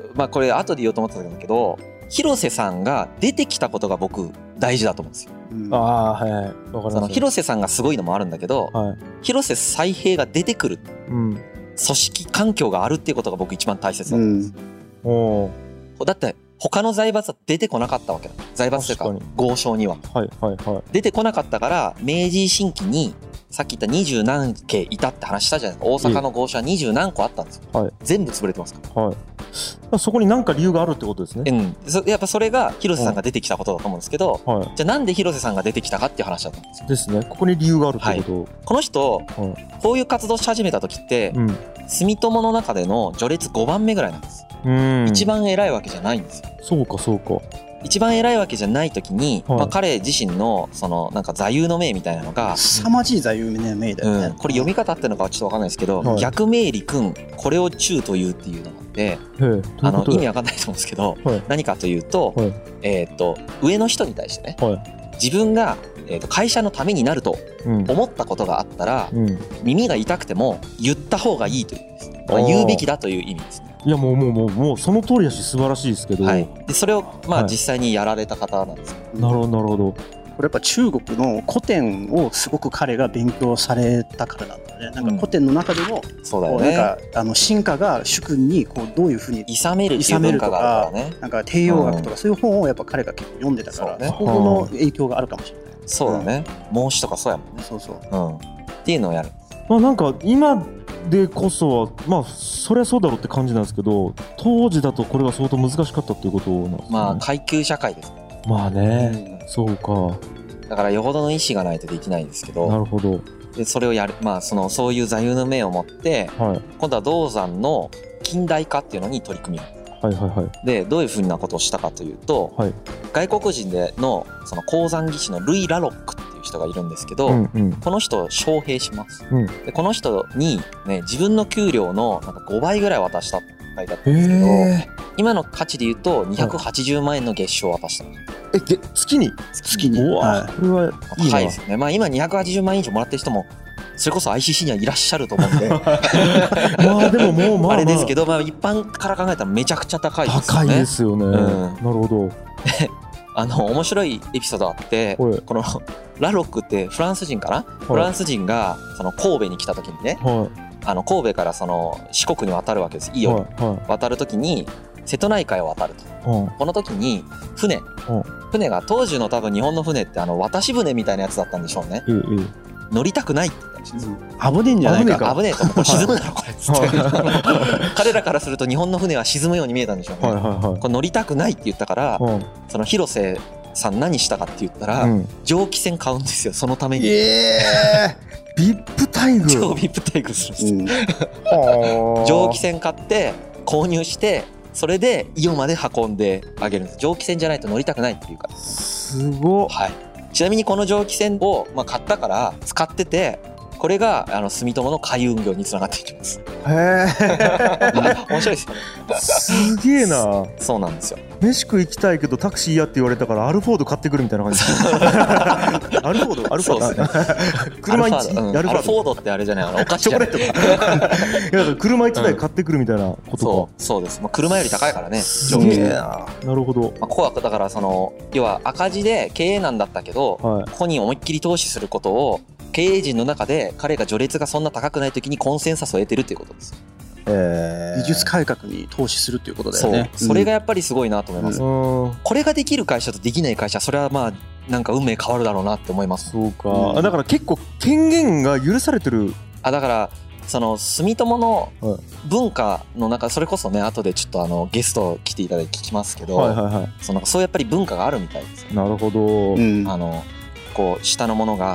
S2: まあこれ後で言おうと思ってたんだけど、広瀬さんが出てきたことが僕大事だと思うんですよ。うん、ああはいはい。わかります。その広瀬さんがすごいのもあるんだけど、はい、広瀬彩平が出てくる、うん、組織環境があるっていうことが僕一番大切だと思うんです。うん、おだって他の財閥は出てこなかったわけだ。財閥というか豪商には、はいはいはい、出てこなかったから明治維新期にさっき言った二十何家いたって話したじゃないですか。大阪の豪商は二十何個あったんですよ、はい、全部潰れてますから、はい、
S1: そこに何か理由があるってことですね。
S2: うん、やっぱそれが広瀬さんが出てきたことだと思うんですけど、はい、じゃあなんで広瀬さんが出てきたかっていう話だったんですよ。
S1: ですね。ここに理由があるってこと、はい、
S2: この人、はい、こういう活動し始めた時って、うん、住友の中での序列ごばんめぐらいなんです。うん、一番偉いわけじゃないんですよ。
S1: そうかそうか。
S2: 一番偉いわけじゃない時に、はい、まあ、彼自身のそのなんか座右の銘みたいなのが
S3: 凄まじい座右の銘だよね、うん、
S2: これ読み方っていうのかはちょっと分かんないですけど、はい、逆命理君これを中というっていうのがあって、あの意味わかんないと思うんですけど、はい、何かというと、はい、えー、っと上の人に対してね、はい、自分がえーと会社のためになると思ったことがあったら、うん、耳が痛くても言った方がいいという意味です。まあ、言うべきだという意味ですね。
S1: いやもうもうもうもうその通りだし素晴らしいですけど、はい、
S2: でそれをまあ実際にやられた方なんですよ、
S1: はい、なるほどなるほど。
S3: これやっぱ中国の古典をすごく彼が勉強されたからなんだね。なんか古典の中でも、うん、そうだよね、なんかあの進化が主君にこうどういうふうに
S2: 諌めるっていう文化があるからね。
S3: なんか帝王学とか、うん、そういう本をやっぱ彼が結構読んでたから、 そ,、ね、そこの影響があるかもしれない。
S2: そうだね、うん、孟子とかそうやもんね。そうそう、うん、っていうのをやる。
S1: まあなんか今でこそはまあそりゃそうだろうって感じなんですけど、当時だとこれが相当難しかったっていうことなんですね。
S2: まあ階級社会ですね。
S1: まあね、うん、そうか。
S2: だからよほどの意思がないとできないんですけど。
S1: なるほど。
S2: でそれをやる、まあそのそういう座右の銘を持って、はい、今度は銅山の近代化っていうのに取り組みる。はいはいはい、でどういうふうなことをしたかというと、はい、外国人でのその鉱山技師のルイ・ラロックっていう人がいるんですけど、うんうん、この人を招聘します、うん、でこの人に、ね、自分の給料のなんかごばいぐらい渡したって書いてあったんですけど、今の価値で言うとにひゃくはちじゅうまんえんの月賞を渡したんです。
S1: えげ月に
S2: 月に、
S1: うわ、これはいいな。
S2: 高いですよね。まあ今にひゃくはちじゅうまんえん以上もらってる人もそれこそ アイシーシー にはいらっしゃると思うんでま
S1: あでももうまあ、まあ、
S2: あれですけど、まあ、一般から考えたらめちゃくちゃ高いですよね。
S1: 高いですよね、うん、なるほど。
S2: あの面白いエピソードあって、このラロックってフランス人かな、フランス人がその神戸に来た時にね、あの神戸からその四国に渡るわけです。いいよ、渡る時に瀬戸内海を渡ると、この時に船船が当時の多分日本の船ってあの渡し船みたいなやつだったんでしょうね。乗りたくないって言ったらしいんですよ。
S3: 危ねえんじゃないか。
S2: 危ねえと、これ沈むだろこれっつって彼らからすると日本の船は沈むように見えたんでしょうね、はいはいはい、これ乗りたくないって言ったから、うん、その広瀬さん何したかって言ったら、うん、蒸気船買うんですよ、そのために。
S1: えー、ビップ待遇。
S2: 超ビップ待遇するんですよ、うん、蒸気船買って購入してそれで伊予まで運んであげるんです。蒸気船じゃないと乗りたくないっていうから。
S1: すごっ、はい。
S2: ちなみにこの蒸気船をまあ買ったから使ってて、これがあの住友の海運業につながっていきます。へ
S1: え
S2: 面白いですよね。
S1: すげえな。
S2: そうなんですよ。
S1: 飯食い行きたいけどタクシー嫌って言われたからアルフォード買ってくるみたいな感じアルフォードアルフォード車一
S2: アルフォードってあれじゃない、あのお菓子じゃない
S1: チョコレートかいや車一台買ってくるみたいなことか、うん、
S2: そうそうです、まあ、車より高いからね。
S1: すげえな。なるほど、
S2: まあ、ここはだからその要は赤字で経営難だったけど、はい、ここに思いっきり投資することを経営陣の中で彼が序列がそんな高くない時にコンセンサスを得てるっていうことです。
S3: えー、技術改革に投資するっていうことだよね。
S2: そう、それがやっぱりすごいなと思います、うん、これができる会社とできない会社、それはまあなんか運命変わるだろうなって思います。
S1: そうか、うん、だから結構権限が許されてる。
S2: あ、だからその住友の文化の中、それこそね後でちょっとあのゲスト来ていただいて聞きますけど、はいはいはい、そのそうやっぱり文化があるみたいです。
S1: なるほど、うん、
S2: あのこう下の者が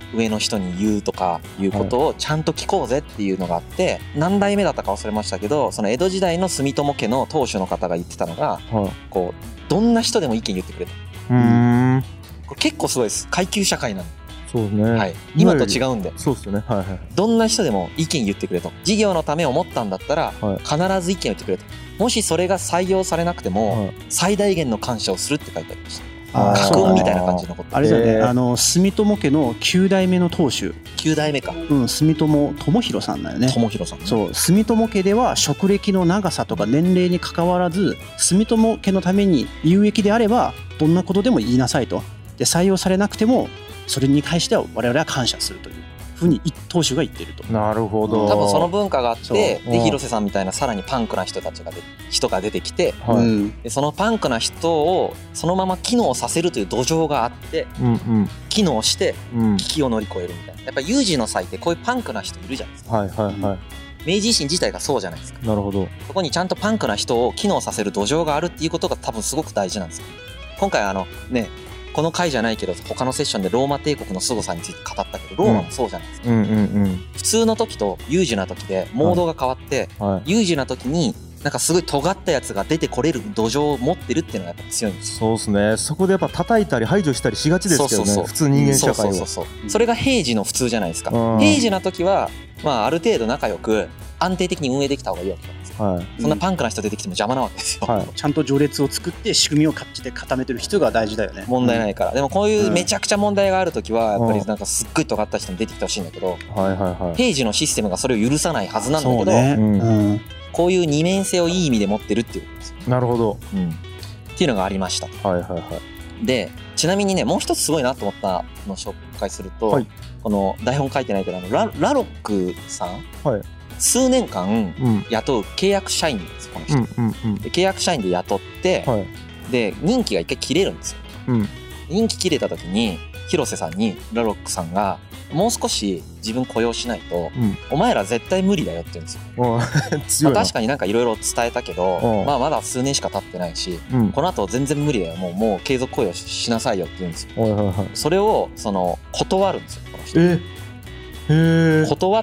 S2: 上の人に言うとかいうことをちゃんと聞こうぜっていうのがあって、何代目だったか忘れましたけど、その江戸時代の住友家の当主の方が言ってたのが、こうどんな人でも意見言ってくれと。うん、これ結構すごいです。階級社会なんで。
S1: そうですね、
S2: はい、今と違うんで。
S1: そうですね、はいはい、
S2: どんな人でも意見言ってくれと。事業のためを思ったんだったら必ず意見言ってくれと。もしそれが採用されなくても最大限の感謝をするって書いてありました。家訓みたいな感じのこと。
S3: あれだよね、あの住友家のきゅう代目の当主、
S2: きゅう代目か、
S3: うん、住友智弘さんだよね。
S2: 智弘さん、ね、
S3: そう住友家では職歴の長さとか年齢に関わらず、住友家のために有益であればどんなことでも言いなさいと。で採用されなくてもそれに関しては我々は感謝するというふうに当主が言ってると。
S1: なるほど。
S2: 多分その文化があって、で広瀬さんみたいなさらにパンクな人たちがで人が出てきて、はい、でそのパンクな人をそのまま機能させるという土壌があって、うんうん、機能して危機を乗り越えるみたいな。やっぱ有事の際ってこういうパンクな人いるじゃないですか。はいはいはい。明治維新自体がそうじゃないですか。
S1: なるほど。
S2: そこにちゃんとパンクな人を機能させる土壌があるっていうことが多分すごく大事なんですよ。今回あのね、この回じゃないけど他のセッションでローマ帝国の凄さについて語ったけど、ローマもそうじゃないですか、うんうんうんうん、普通の時と有事な時でモードが変わって、はいはい、有事な時になんかすごい尖ったやつが出てこれる土壌を持ってるっていうのがやっぱ強いんですよ。
S1: そうですね。そこでやっぱ叩いたり排除したりしがちですけどね。そうそうそう、普通人間社会は。そうそうそうそう。
S2: それが平時の普通じゃないですか。平時な時はまあある程度仲良く安定的に運営できた方がいいわけなんですよ、はい、そんなパンクな人出てきても邪魔なわけですよ、はい、
S3: ちゃんと序列を作って仕組みをかっちで固めてる人が大事だよね。
S2: 問題ないから、うん、でもこういうめちゃくちゃ問題がある時はやっぱりなんかすっごい尖った人も出てきてほしいんだけど、はいはいはい、平時のシステムがそれを許さないはずなんだけど、ね、うん、こういう二面性をいい意味で持ってるっていうことですよ。
S1: なるほど、
S2: うん、っていうのがありました。
S1: はいはいはい。
S2: でちなみにね、もう一つすごいなと思ったのを紹介すると、はい、この台本書いてないけどあの ラ, ラロックさん、はい、数年間雇う契約社員ですこの人、うんうんうん、で契約社員で雇って、はい、で任期が一回切れるんですよ、うん、任期切れた時に広瀬さんにラロックさんがもう少し自分雇用しないと、うん、お前ら絶対無理だよって言うんですよ強いな。まあ、確かになんかいろいろ伝えたけど、まあ、まだ数年しか経ってないし、うん、この後全然無理だよ、もう、もう継続雇用 し, しなさいよって言うんですよ、はいはいはい、それをその断るんですよこの人。えへ断って、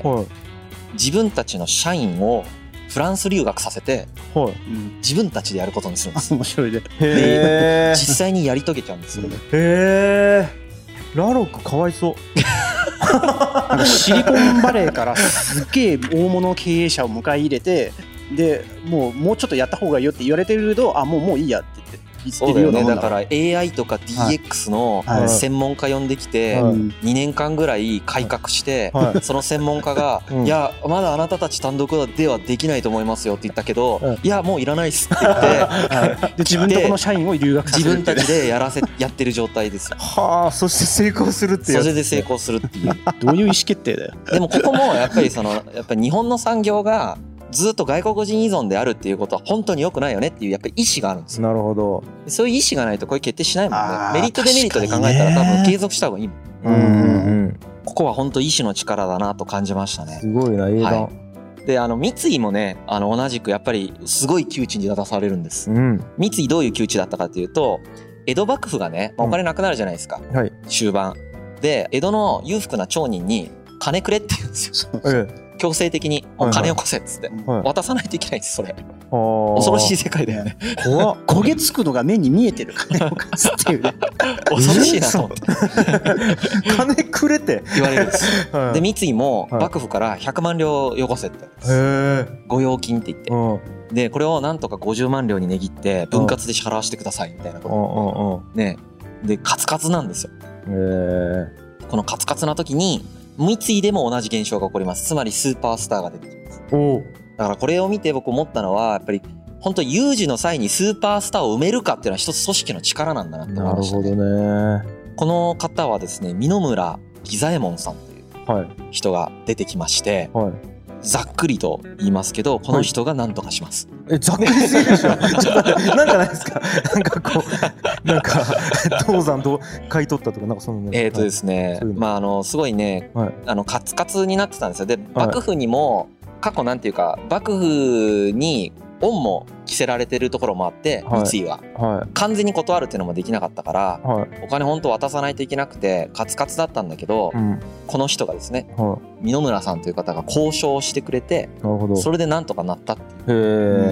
S2: はい、自分たちの社員をフランス留学させて、はい、自分たちでやることにするんです。
S3: 面白いね。
S2: で実際にやり遂げちゃうんですよね。
S1: へー、ラロックかわいそう
S3: なんかシリコンバレーからすっげえ大物経営者を迎え入れて、でもうもうちょっとやった方がいいよって言われてるけど、あもうもういいやって言って言ってるようなもんだ。
S2: そうだよね。だから エーアイ とか ディーエックス の専門家呼んできてにねんかんぐらい改革して、その専門家がいやまだあなたたち単独ではできないと思いますよって言ったけど、いやもういらないっすって言ってで
S3: 自分とこの社員を留学させる、
S2: 自分たちでやらせやってる状態ですよ。
S1: はあ、そして成功するっていう。
S2: それで成功するっていう。
S3: どういう意思決定だよ。
S2: でもここもやっぱりそのやっぱり日本の産業がずっと外国人依存であるっていうことは本当に良くないよねっていうやっぱり意思があるんですよ。
S1: なるほど。
S2: そういう意思がないとこれ決定しないもんね。メリットデメリットで考えたら多分継続した方がいいもん。うんうんうん。ここは本当意志の力だなと感じましたね。
S1: すごいな、英断。はい、
S2: であの三井もね、あの同じくやっぱりすごい窮地に立たされるんです、うん、三井どういう窮地だったかというと、江戸幕府がねお金なくなるじゃないですか、うん、はい、終盤で江戸の裕福な町人に金くれって言うんですよ。ええ、強制的に金を貸せっつって、はいはい、渡さないといけないんです。それ恐ろしい世界だよね。
S3: 怖っ。焦げつくのが目に見えてる金を貸すっていうね
S2: 恐ろしいなと思って
S1: 金くれって
S2: 言われるんです、はい、で三井も幕府からひゃくまんりょうよこせって、はい、御用金って言って、はい、でこれをなんとかごじゅうまんりょうに値切って分割で支払わせてくださいみたいなこと、ね、でカツカツなんですよ。このカツカツな時に三井でも同じ現象が起こります。つまりスーパースターが出てきます。おだからこれを見て僕思ったのはやっぱり本当有事の際にスーパースターを埋めるかっていうのは一つ組織の力なんだなって思いましたね。なるほどね。この方はですね、箕村義左衛門さんという人が出てきまして、はい、ざっくりと言いますけどこの人が何とかします。
S1: はい、えざっくりすぎるでしょ。なんかないですか。なんかこうなんか銅山どう買い取ったとかなんかそのね。
S2: えっとですね、はい、まああのすごいね、はい、あのカツカツになってたんですよ。で幕府にも過去なんていうか幕府に恩も着せられてるところもあって、はい、三井は、はい、完全に断るっていうのもできなかったから、はい、お金本当渡さないといけなくてカツカツだったんだけど、うん、この人がですね、はい、箕村さんという方が交渉してくれて、なるほど、それでなんとかなったっていう、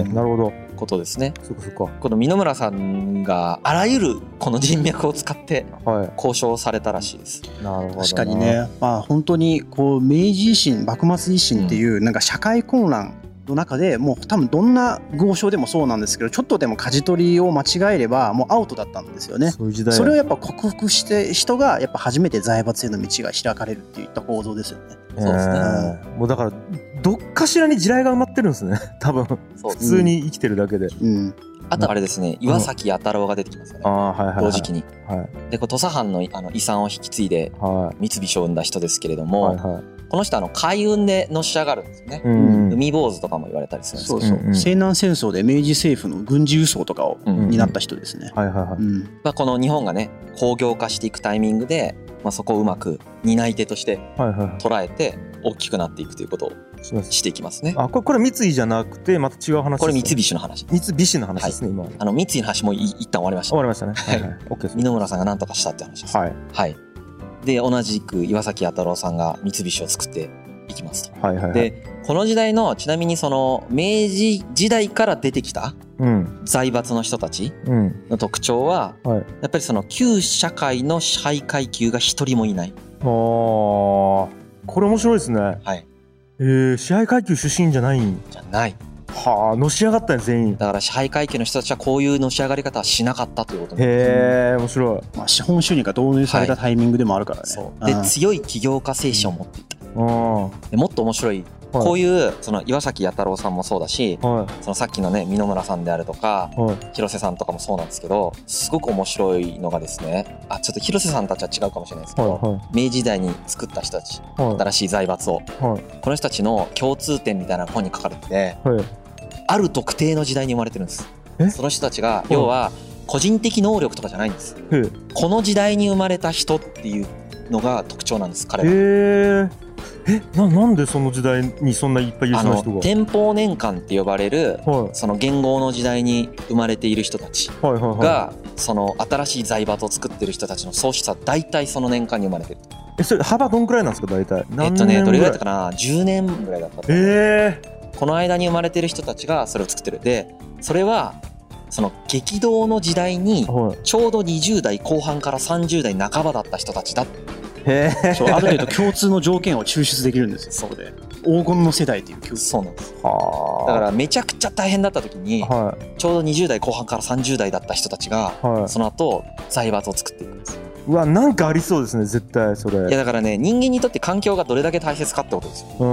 S1: へー、なるほど、
S2: ことですね。
S1: そっかそっか。
S2: この箕村さんがあらゆるこの人脈を使って交渉されたらしいです、
S3: はい、なるほど。確かにね、まあ本当にこう明治維新、幕末維新っていうなんか社会混乱の中でもう多分どんな豪商でもそうなんですけど、ちょっとでも舵取りを間違えればもうアウトだったんですよね。そういう時代。それをやっぱ克服して人がやっぱ初めて財閥への道が開かれるっていった構造ですよね。
S2: そうですね、
S1: もうだからどっかしらに地雷が埋まってるんですね多分普通に生きてるだけで、うんうん、
S2: あとあれですね、岩崎弥太郎が出てきますよね、うん、あ、はいはいはい、同時期に、はい、でこれ土佐藩の、あの遺産を引き継いで三菱を生んだ人ですけれども、はいはい、この人はあの海運でのし上がるんですよね、うん、海坊主とかも言われたりするんですけど、そうそう、うん、
S3: 西南戦争で明治政府の軍事輸送とかを担った人ですね。
S2: この日本がね工業化していくタイミングで、まあ、そこをうまく担い手として捉えて大きくなっていくということをしていきますね。
S1: あ、これ、これ三井じゃなくてまた違う話ですね。
S2: これ三菱の話。
S1: 三菱の話ですね、はい、今。
S2: あの三井の話も一旦終わりました。
S1: 終わりましたね。はいはい。
S2: OK です。箕村さんが何とかしたって話です。はい。はい。で同じく岩崎弥太郎さんが三菱を作っていきますと。はいはいはい。でこの時代のちなみにその明治時代から出てきた財閥の人たちの特徴は、うん、はい、やっぱりその旧社会の支配階級が一人もいない。ああ、
S1: これ面白いですね。はい。えー、支配階級出身じゃないん
S2: じゃない。
S1: はあ、のし上がったんです全員。
S2: だから支配階級の人たちはこういうのし上がり方はしなかったということなんです。
S1: へえ、面白い。
S3: まあ資本主義が導入されたタイミングでもあるからね。はい、
S2: そうで強い起業家精神を持っていた。うん、でもっと面白い。はい、こういうその岩崎弥太郎さんもそうだし、はい、そのさっきのね箕村さんであるとか、はい、広瀬さんとかもそうなんですけど、すごく面白いのがですね、あ、ちょっと広瀬さんたちは違うかもしれないですけど、はいはい、明治時代に作った人たち、はい、新しい財閥を、はい、この人たちの共通点みたいな本に書かれてて、はい、ある特定の時代に生まれてるんです。その人たちが要は個人的能力とかじゃないんです、はい、この時代に生まれた人っていうのが特徴なんです彼は。へー、
S1: え、な, なんでその時代にそんないっぱい優秀な人が。
S2: 天保年間って呼ばれる、はい、その元号の時代に生まれている人たちが、はいはいはい、その新しい財閥を作ってる人たちの創出は大体その年間に生まれてる。
S1: え、それ幅どんくらいなんですか大体。
S2: えっとねどれぐらいだったかな、じゅうねんぐらいだったと。えー、この間に生まれてる人たちがそれを作ってる。でそれはその激動の時代にちょうどにじゅう代後半からさんじゅう代半ばだった人たちだ。
S3: へー、そう、ある程度共通の条件を抽出できるんですよ。そうで黄金の世代っていう。
S2: そうなんです。はだからめちゃくちゃ大変だった時に、はい、ちょうどにじゅう代後半からさんじゅう代だった人たちが、はい、その後財閥を作っていくんですよ。
S1: うわ、なんかありそうですね絶対それ。
S2: いやだからね、人間にとって環境がどれだけ大切かってことですよ。うん、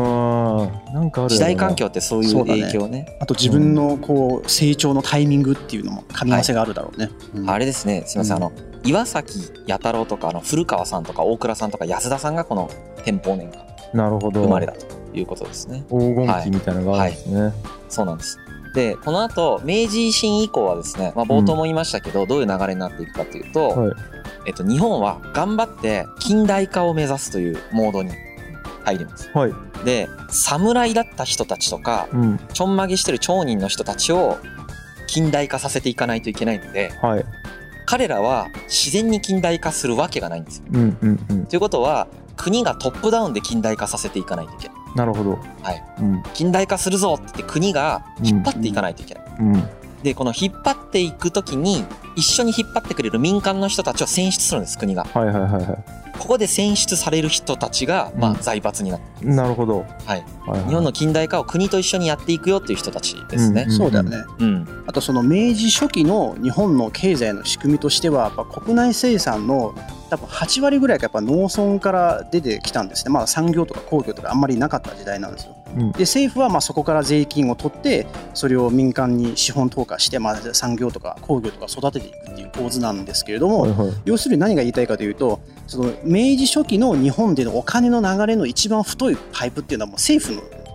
S2: なんかあるよね。時代環境ってそういう影響 ね, ね
S3: あと自分のこう成長のタイミングっていうのも噛み合わせがあるだろうね、
S2: はい、うん、あれですね、すみません、うん、あの岩崎弥太郎とかあの古川さんとか大倉さんとか安田さんがこの天保年間生まれたということですね。
S1: 黄金期みたいなのがあるんですね、はいはい、
S2: そうなんです。でこの後明治維新以降はですね、まあ、冒頭も言いましたけど、うん、どういう流れになっていくかというと、はい、えっと、日本は頑張って近代化を目指すというモードに入ります、はい、で侍だった人たちとか、うん、ちょんまげしてる町人の人たちを近代化させていかないといけないので、はい、彼らは自然に近代化するわけがないんですよ、うんうんうん、ということは国がトップダウンで近代化させていかないといけない。
S1: なるほど、
S2: はい、うん、近代化するぞって言って国が引っ張っていかないといけない、うんうん、でこの引っ張っていくときに一緒に引っ張ってくれる民間の人たちを選出するんです国が、はいはいはいはい、ここで選出される人たちが、まあ、財閥になっています。
S1: なるほど、
S2: はいはいはい、日本の近代化を国と一緒にやっていくよっていう人たちですね、
S3: うんうんうん、そうだよね、うん、あとその明治初期の日本の経済の仕組みとしてはやっぱ国内生産の多分はち割ぐらいがやっぱ農村から出てきたんですね。まだ産業とか工業とかあんまりなかった時代なんですよ、うん、で政府はまあそこから税金を取ってそれを民間に資本投下して、まあ、産業とか工業とか育てていくっていう構図なんですけれども、はいはい、要するに何が言いたいかというと、その明治初期の日本でのお金の流れの一番太いパイプっていうのはもう政府の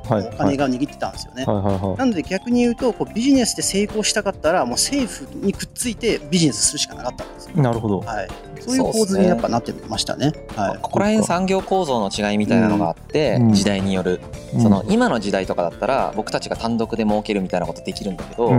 S3: お金が握ってたんですよね。なので逆に言うとこうビジネスで成功したかったらもう政府にくっついてビジネスするしかなかったんですよ。
S1: なるほど、
S3: はい、そういう構図にやっぱなってましたね。はい、
S2: ここら辺産業構造の違いみたいなのがあって、うん、時代による、うん、その今の時代とかだったら僕たちが単独で儲けるみたいなことできるんだけど、うん、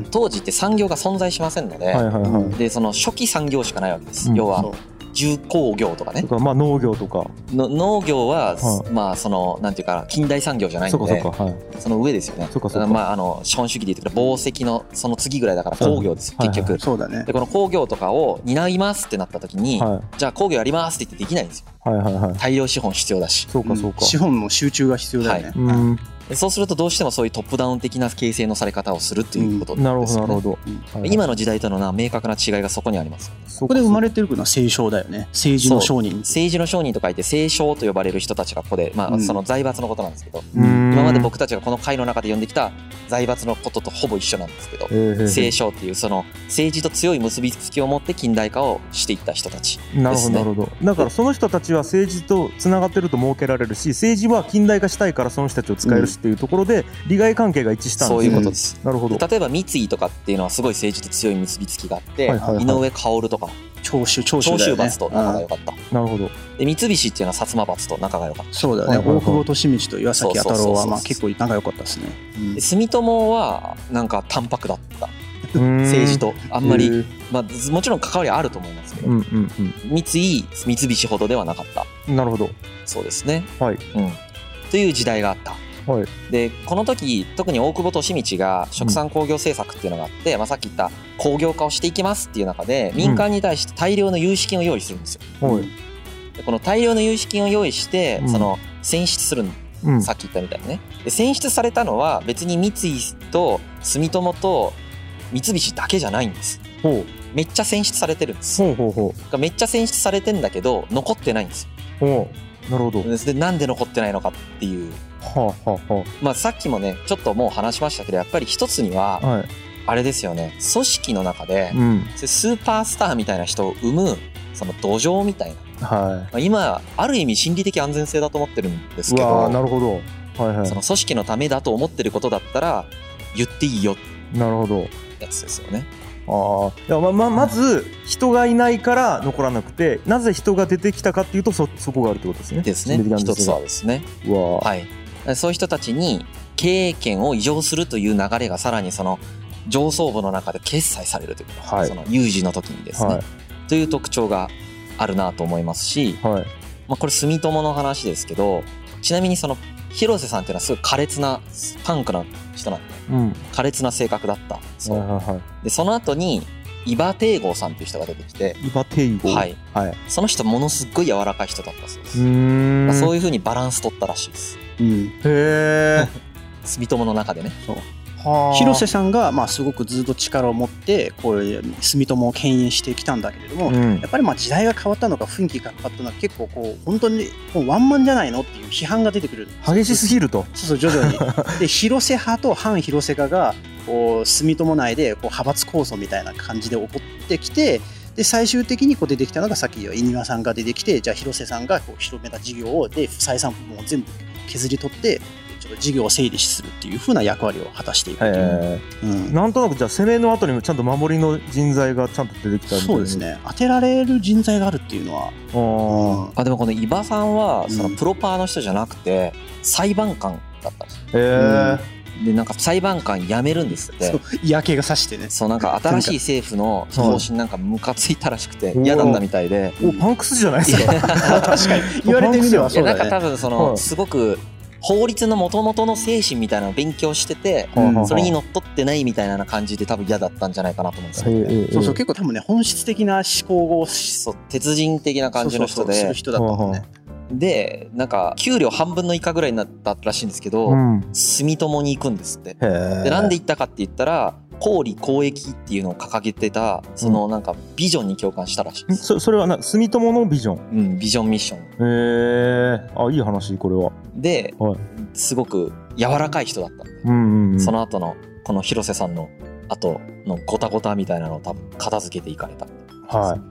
S2: 当時って産業が存在しませんので、はいはいはい、でその初期産業しかないわけです、うん、要は重工業とかね、
S1: とかまあ農業とか
S2: の農業は、はい、まあそのなんていうか近代産業じゃないんで、そ, そ, か、はい、その上ですよね。そかそか、まああの資本主義で言ってくる紡績のその次ぐらいだから工業ですよ、結局、はいはい、
S3: そうだね。
S2: でこの工業とかを担いますってなった時に、はい、じゃあ工業やりますって言ってできないんですよ。はいはいはい、大量資本必要だし、
S1: そうかそうか、
S3: 資本の集中が必要だよね。はい、うん
S2: そうするとどうしてもそういうトップダウン的な形成のされ方をするということですよね。
S1: うん、なるほどなるほど、
S2: うんはい、今の時代とのな明確な違いがそこにあります。
S3: そこで生まれてるのは政商だよね。政治の商人、
S2: 政治の商人と書いて政商と呼ばれる人たちがここで、まあ、その財閥のことなんですけど、うん、今まで僕たちがこの会の中で呼んできた財閥のこととほぼ一緒なんですけど、政商っていうその政治と強い結びつきを持って近代化をしていった人たちですね。
S1: なるほどなるほど。だからその人たちは政治とつながってると設けられるし、政治は近代化したいからその人たちを使えるしっていうところで、うん利害関係が一致したんですね。
S2: そういうことです。
S1: なるほど。
S2: 例えば三井とかっていうのはすごい政治と強い結びつきがあって、はいはいはい、井上馨とか
S3: 長州長州だよね。
S2: 長州閥と仲が良かった。
S1: なるほど。
S2: で三菱っていうのは薩摩閥と仲が良かった。
S3: そうだね。はいはいはい、大久保利通と岩崎弥太郎はまあ結構仲良かったですね。
S2: うん、で住友はなんか淡白だった。政治とあんまり、まあ、もちろん関わりはあると思いますけど、うんうんうん、三井三菱ほどではなかった。
S1: なるほど。
S2: そうですね。
S1: はい。
S2: うん。という時代があった。はい、でこの時特に大久保利通が殖産工業政策っていうのがあって、うんまあ、さっき言った工業化をしていきますっていう中で民間に対して大量の融資金を用意するんですよ、うん、でこの大量の融資金を用意して、うん、その選出する、うん、さっき言ったみたいにね。で選出されたのは別に三井と住友と三菱だけじゃないんです。ほうめっちゃ選出されてるんです。ほうほうほうめっちゃ選出されてんだけど残ってないんですよ。
S1: ほうなるほど。
S2: でなんで残ってないのかっていう、はあはあはあまあ、さっきもねちょっともう話しましたけどやっぱり一つには、はい、あれですよね組織の中で、うん、スーパースターみたいな人を生むその土壌みたいな、はいまあ、今ある意味心理的安全性だと思ってるんですけど。
S1: うわなるほど、はいはい、
S2: その組織のためだと思ってることだったら言っていいよ
S1: なるほど
S2: やつですよね。
S1: あいや ま, ま, まず人がいないから残らなくてなぜ人が出てきたかっていうと そ, そこがあるってことですね。
S2: ですね。一つはですね。うわ、はい、そういう人たちに経営権を移譲するという流れがさらにその上層部の中で決裁されるというか、はい、その有事の時にですね、はい、という特徴があるなと思いますし、はいまあ、これ住友の話ですけどちなみにその広瀬さんっていうのはすごい苛烈なパンクな人なんで、うん、苛烈な性格だった。そう、はいはいはい、でその後に伊庭貞吾さんっていう人が出てきて
S1: 伊庭貞吾、
S2: はいはい、その人ものすごい柔らかい人だったそうです。うーん、まあ、そういう風にバランス取ったらしいです、うん、へえ住友の中でね。そう
S3: 広瀬さんがまあすごくずっと力を持ってこういう住友を牽引してきたんだけれども、うん、やっぱりまあ時代が変わったのか雰囲気が変わったのは結構こう本当にもうワンマンじゃないのっていう批判が出てくる。
S1: 激しすぎると。
S3: そうそう徐々にで広瀬派と反広瀬派がこう住友内でこう派閥構想みたいな感じで起こってきて、で最終的にこう出てきたのがさっき井庭さんが出てきて、じゃあ広瀬さんがこう広めた事業をで採算部門を全部削り取ってちょっと事業を整理するっていう風な役割を果たしていくっていう、うん、
S1: なんとなくじゃあ攻めの後にもちゃんと守りの人材がちゃんと出てきたみたいな。
S3: そうですね、当てられる人材があるっていうのは、
S2: うん、あでもこの伊庭さんはそのプロパーの人じゃなくて裁判官だったんですよ。へー、うん、でなんか裁判官辞めるんですって。
S3: そう嫌気がさしてね。
S2: そうなんか新しい政府の方針なんかムカついたらしくて嫌なんだみたいで。
S1: おパンクスじゃないですか。確
S3: かに言われてみればそうだね。
S2: いやなんか多分そのすごく法律の元々の精神みたいなのを勉強してて、うん、それにのっとってないみたいな感じで多分嫌だったんじゃないかなと思うんですよね、
S3: うん、そうそう結構多分ね本質的な思考を
S2: そう鉄人的な感じの人で、
S3: そうそうそうする人だったもんね。
S2: でなんか給料半分の以下ぐらいになったらしいんですけど、うん、住友に行くんですって。でなんで行ったかって言ったら公理公益っていうのを掲げてたそのなんかビジョンに共感したらしいです。
S1: そ, それはな住友のビジョン、
S2: うん、ビジョンミッション。
S1: へえあいい話これは。
S2: で、はい、すごく柔らかい人だったんで、うんうんうん、その後のこの広瀬さんの後のゴタゴタみたいなのを多分片付けていかれた、はい、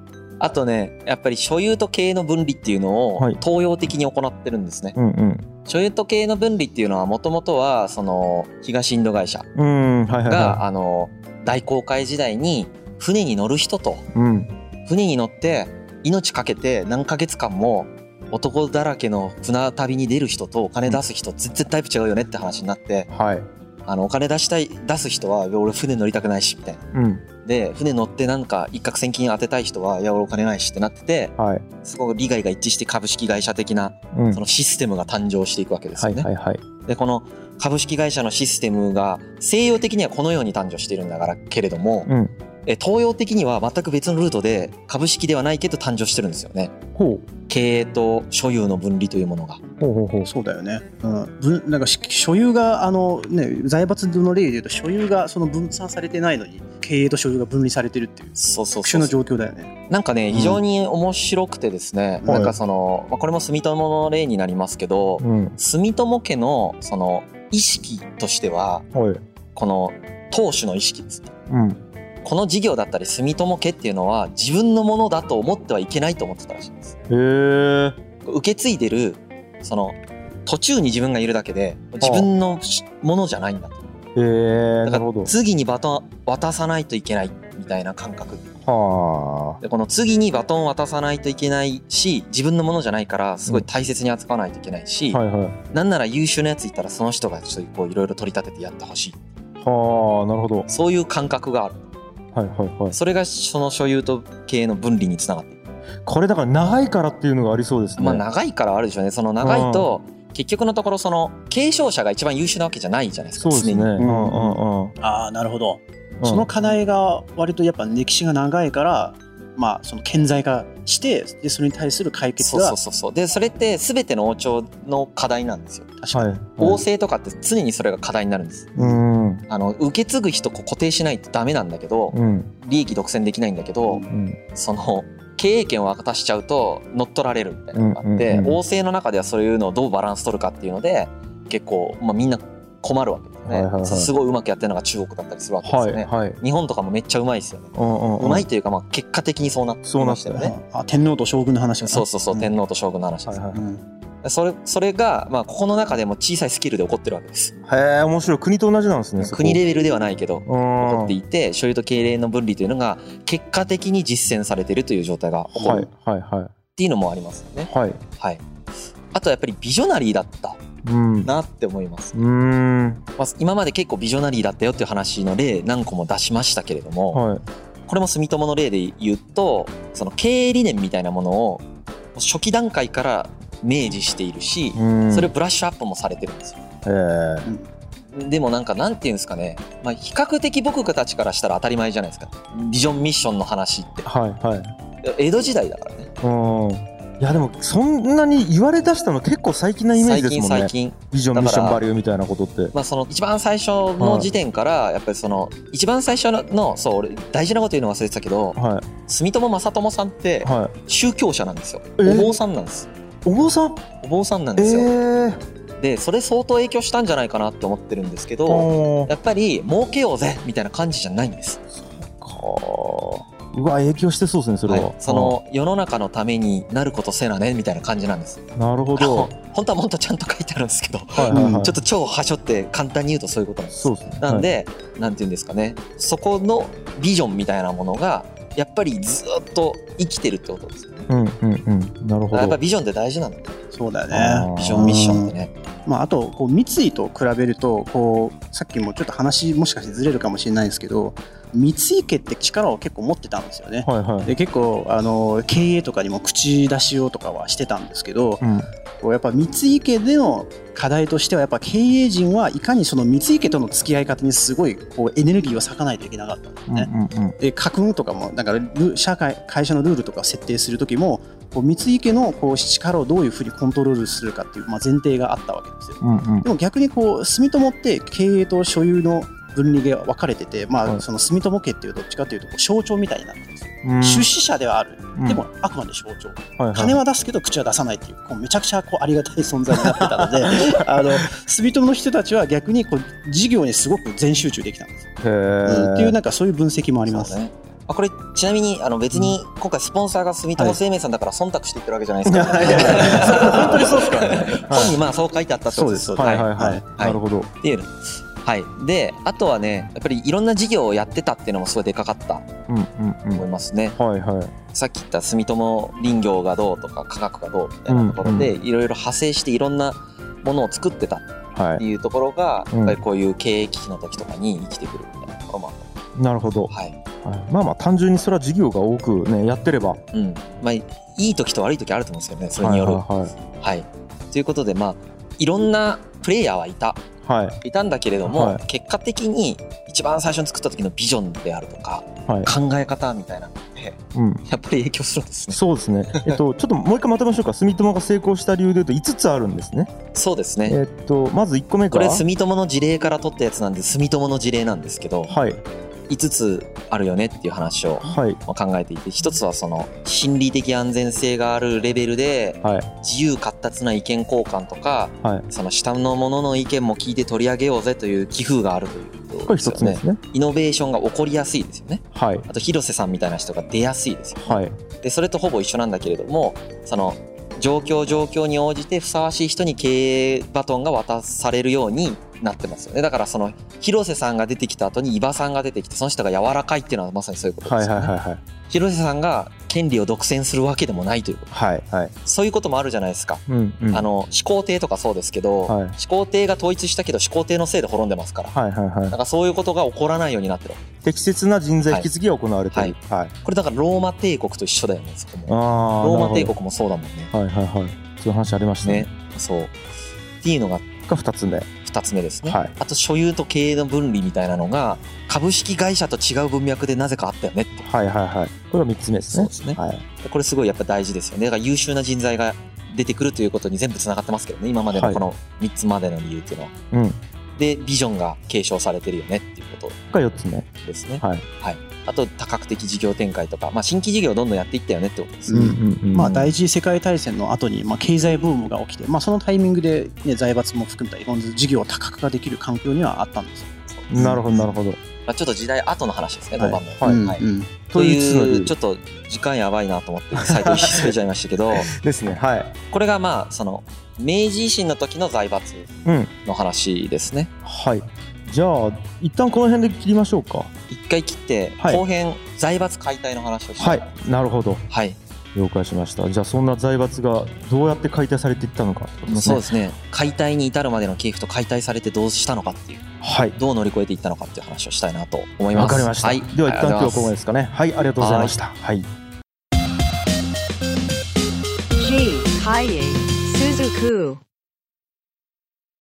S2: あとねやっぱり所有と経営の分離っていうのを東洋的に行ってるんですね、はいうんうん、所有と経営の分離っていうのはもともとはその東インド会社があの大航海時代に船に乗る人と、うん、船に乗って命かけて何ヶ月間も男だらけの船旅に出る人とお金出す人、うん、全然タイプ違うよねって話になって、はい、あのお金出したい出す人は俺船乗りたくないしみたいな、うん、で船乗ってなんか一攫千金当てたい人はいや俺お金ないしってなってて、はい、すごく利害が一致して株式会社的なそのシステムが誕生していくわけですよね、はいはいはい、でこの株式会社のシステムが西洋的にはこのように誕生しているんだからけれども、うん、え東洋的には全く別のルートで株式ではないけど誕生してるんですよね。ほう経営と所有の分離というものが。
S3: ほうほうほうそうだよね、うん、ぶなんか所有があの、ね、財閥の例でいうと所有がその分散されてないのに経営と所有が分離されてるっていうそうそうそう特殊な状況だよね。
S2: なんかね非常に面白くてですね、うん、なんかその、まあ、これも住友の例になりますけど、うん、住友家のその意識としては、はい、この当主の意識ですね、うんこの事業だったり住友家っていうのは自分のものだと思ってはいけないと思ってたらしいんです。へー。受け継いでるその途中に自分がいるだけで自分のものじゃないんだと。へー。だから次にバトン渡さないといけないみたいな感覚。はあ。でこの次にバトン渡さないといけないし自分のものじゃないからすごい大切に扱わないといけないし、うんはいはい、なんなら優秀なやついたらその人がちょっとこういろいろ取り立ててやってほしい。はあなるほど。そういう感覚がある。はいはいはい、それがその所有と経営の分離につながっている。
S1: これだから長いからっていうのがありそうですね。
S2: まあ長いからあるでしょうね。その長いと結局のところその継承者が一番優秀なわけじゃないじゃないですか。そうですね。うんうん
S3: うん、ああなるほど、うん。その課題が割とやっぱ歴史が長いから、まあその顕在化してでそれに対する解決が
S2: そうそうそうでそれって全ての王朝の課題なんですよ。確かに、はい、王政とかって常にそれが課題になるんです。うんあの受け継ぐ人固定しないとダメなんだけど、うん、利益独占できないんだけど、うん、その経営権を渡しちゃうと乗っ取られるみたいなのがあって、うんうんうん、王政の中ではそういうのをどうバランス取るかっていうので結構、まあ、みんな困るわけですね、はいはいはい、すごいうまくやってるのが中国だったりするわけですよね、はいはい、日本とかもめっちゃうまいですよね、うんうんうん、うまいというかまあ結果的にそうなってましたよね。
S3: あ天皇と将軍の話が
S2: そうそうそう、うん、天皇と将軍の話です、はいはいうん、それ、それがまあここの中でも小さいスキルで起こってるわけです。
S1: へえ面白い。国と同じなんですね。
S2: 国レベルではないけど起こっていて所有と経営の分離というのが結果的に実践されているという状態が起こる、はいはいはい、っていうのもありますよね、はいはい、あとやっぱりビジョナリーだったなって思います、うん、まあ、今まで結構ビジョナリーだったよっていう話の例何個も出しましたけれども、はい、これも住友の例で言うとその経営理念みたいなものを初期段階から明示しているし、うん、それをブラッシュアップもされてるんですよ。へー。でもなんかなんていうんですかね、まあ、比較的僕たちからしたら当たり前じゃないですかビジョンミッションの話って、はいはい、江戸時代だからね。うん
S1: いやでもそんなに言われ出したの結構最近なイメージですもんね。最近最近ビジョンミッションバリューみたいなことって、
S2: まあ、その一番最初の時点からやっぱりその一番最初のそう俺大事なこと言うの忘れてたけど、はい、住友正友さんって宗教者なんですよ、はい、お坊さんなんです。
S1: お坊さん
S2: お坊さんなんですよ、えー、でそれ相当影響したんじゃないかなって思ってるんですけどやっぱり儲けようぜみたいな感じじゃないんです。
S1: そうかうわ影響してそうですねそれは、はい、
S2: その世の中のためになることせなねみたいな感じなんです。
S1: なるほど。
S2: 本当はもっとちゃんと書いてあるんですけど、はいはいはい、ちょっと超はしょって簡単に言うとそういうことなんです。そうですね、なんで、はい、なんていうんですかねそこのビジョンみたいなものがやっぱりずっと生きてるってことですよね。うんうんうんなるほど。やっぱビジョンって大事なんだ。
S3: そうだよね。
S2: ビジョンミッションってね。
S3: まあ、あとこう三井と比べるとこうさっきもちょっと話もしかしてずれるかもしれないんですけど三井家って力を結構持ってたんですよね、はいはい、で結構あの経営とかにも口出しをとかはしてたんですけど、うん、こうやっぱ三井家での課題としてはやっぱ経営陣はいかにその三井家との付き合い方にすごいこうエネルギーを割かないといけなかったんですね、うんうんうん、で家訓とかもだから社会会社のルールとか設定する時もこう三井家のこう力をどういうふうにコントロールするかっていう、まあ、前提があったわけですよ、うんうん、でも逆にこう住友って経営と所有の分離が分かれてて、まあ、その住友家っていうどっちかというとこう象徴みたいになってるんですよ、うん、出資者ではある、うん、でもあくまで象徴、はいはい、金は出すけど口は出さないっていう、こうめちゃくちゃこうありがたい存在になってたのであの住友の人たちは逆にこう事業にすごく全集中できたんですよ、へー、うん、っていうなんかそういう分析もあります。
S2: あこれちなみにあの別に今回スポンサーが住友生命さんだから忖度して言ってるわけじゃないですか、
S1: はい、本当にそうですかね。
S2: 本にまあそう書いてあったってことです。
S1: そうです。はいはいはい。なるほど。
S2: っていうはい、であとはねやっぱりいろんな事業をやってたっていうのもすごいでかかったと思いますね。
S1: はいはい、
S2: さっき言った住友林業がどうとか科学がどうみたいなところでいろいろ派生していろんなものを作ってたっていうところがやっぱりこういう経営危機の時とかに生きてくるみたいなところもあった。
S1: なるほど、
S2: はい
S1: はい、まあまあ単純にそれは事業が多くねやってれば、
S2: うんまあ、いい時と悪い時あると思うんですけどねそれによる。はい、はいはい、ということでまあいろんなプレイヤーはいた。はい、いたんだけれども、はい、結果的に一番最初に作った時のビジョンであるとか、はい、考え方みたいなので、うん、やっぱり影響するんですね。
S1: そうですね、えっと、ちょっともう一回まとめましょうか。住友が成功した理由でいうといつつあるんですね。
S2: そうですね、
S1: えっと、まずいっこめが
S2: これ住友の事例から取ったやつなんで住友の事例なんですけど、はい、いつつあるよねっていう話を考えていて、ひとつはその心理的安全性があるレベルで自由闊達な意見交換とか、その下の者の意見も聞いて取り上げようぜという気風があるということですよね。イノベーションが起こりやすいですよね。あと広瀬さんみたいな人が出やすいですよね。でそれとほぼ一緒なんだけれども、その状況状況に応じてふさわしい人に経営バトンが渡されるようになってますよね。だからその広瀬さんが出てきた後に伊庭さんが出てきてその人が柔らかいっていうのはまさにそういうことですよね。はいはいはいはい、広瀬さんが権利を独占するわけでもないということ、はいはい、そういうこともあるじゃないですか、うんうん、あの始皇帝とかそうですけど、はい、始皇帝が統一したけど始皇帝のせいで滅んでますから、はいはいはい、だからそういうことが起こらないようになってる。
S1: 適切な人材引き継ぎが行われている、
S2: はいはい、これだからローマ帝国と一緒だよね。そこもローマ帝国もそうだもんね。
S1: はいはいはい、そういう話ありましたね。ね、
S2: そうっていうのが
S1: がふたつめ。
S2: ふたつめですね、はい、あと所有と経営の分離みたいなのが株式会社と違う文脈でなぜかあったよねって。
S1: はいはいはい、これがみっつめですね。
S2: そうですね、はい、これすごいやっぱ大事ですよね。だから優秀な人材が出てくるということに全部つながってますけどね、今までのこのみっつまでの理由っていうのは、はい、うん、でビジョンが継承されてるよねっていうこと
S1: がよっつめ
S2: ですね。はい、はい、あと多角的事業展開とか、まあ、新規事業をどんどんやっていったよねってことですね。うんうん
S3: うん、まあ、第一次世界大戦の後にまあ経済ブームが起きて、まあ、そのタイミングで、ね、財閥も含めたいろんな事業を多角化できる環境にはあったんですよ。
S1: なるほどなるほど。
S2: まあ、ちょっと時代後の話ですね、ごばんめ。はいはいはい、うん、というちょっと時間やばいなと思ってサイトに進めちゃいましたけど
S1: ですね、はい、
S2: これがまあその明治維新の時の財閥の話ですね、うん、
S1: はい。じゃあ一旦この辺で切りましょうか。
S2: 一回切って後編、はい、財閥解体の話をして。
S1: はい、なるほど、
S2: はい、
S1: 了解しました。じゃあそんな財閥がどうやって解体されていったのかってことですね。
S2: そうですね、解体に至るまでの経緯と解体されてどうしたのかっていう、はい、どう乗り越えていったのかっていう話をしたいなと思います。
S1: わかりました、はい、では一旦今日はここまでですかね。はい、ありがとうございました。はい、G ハイエイスズク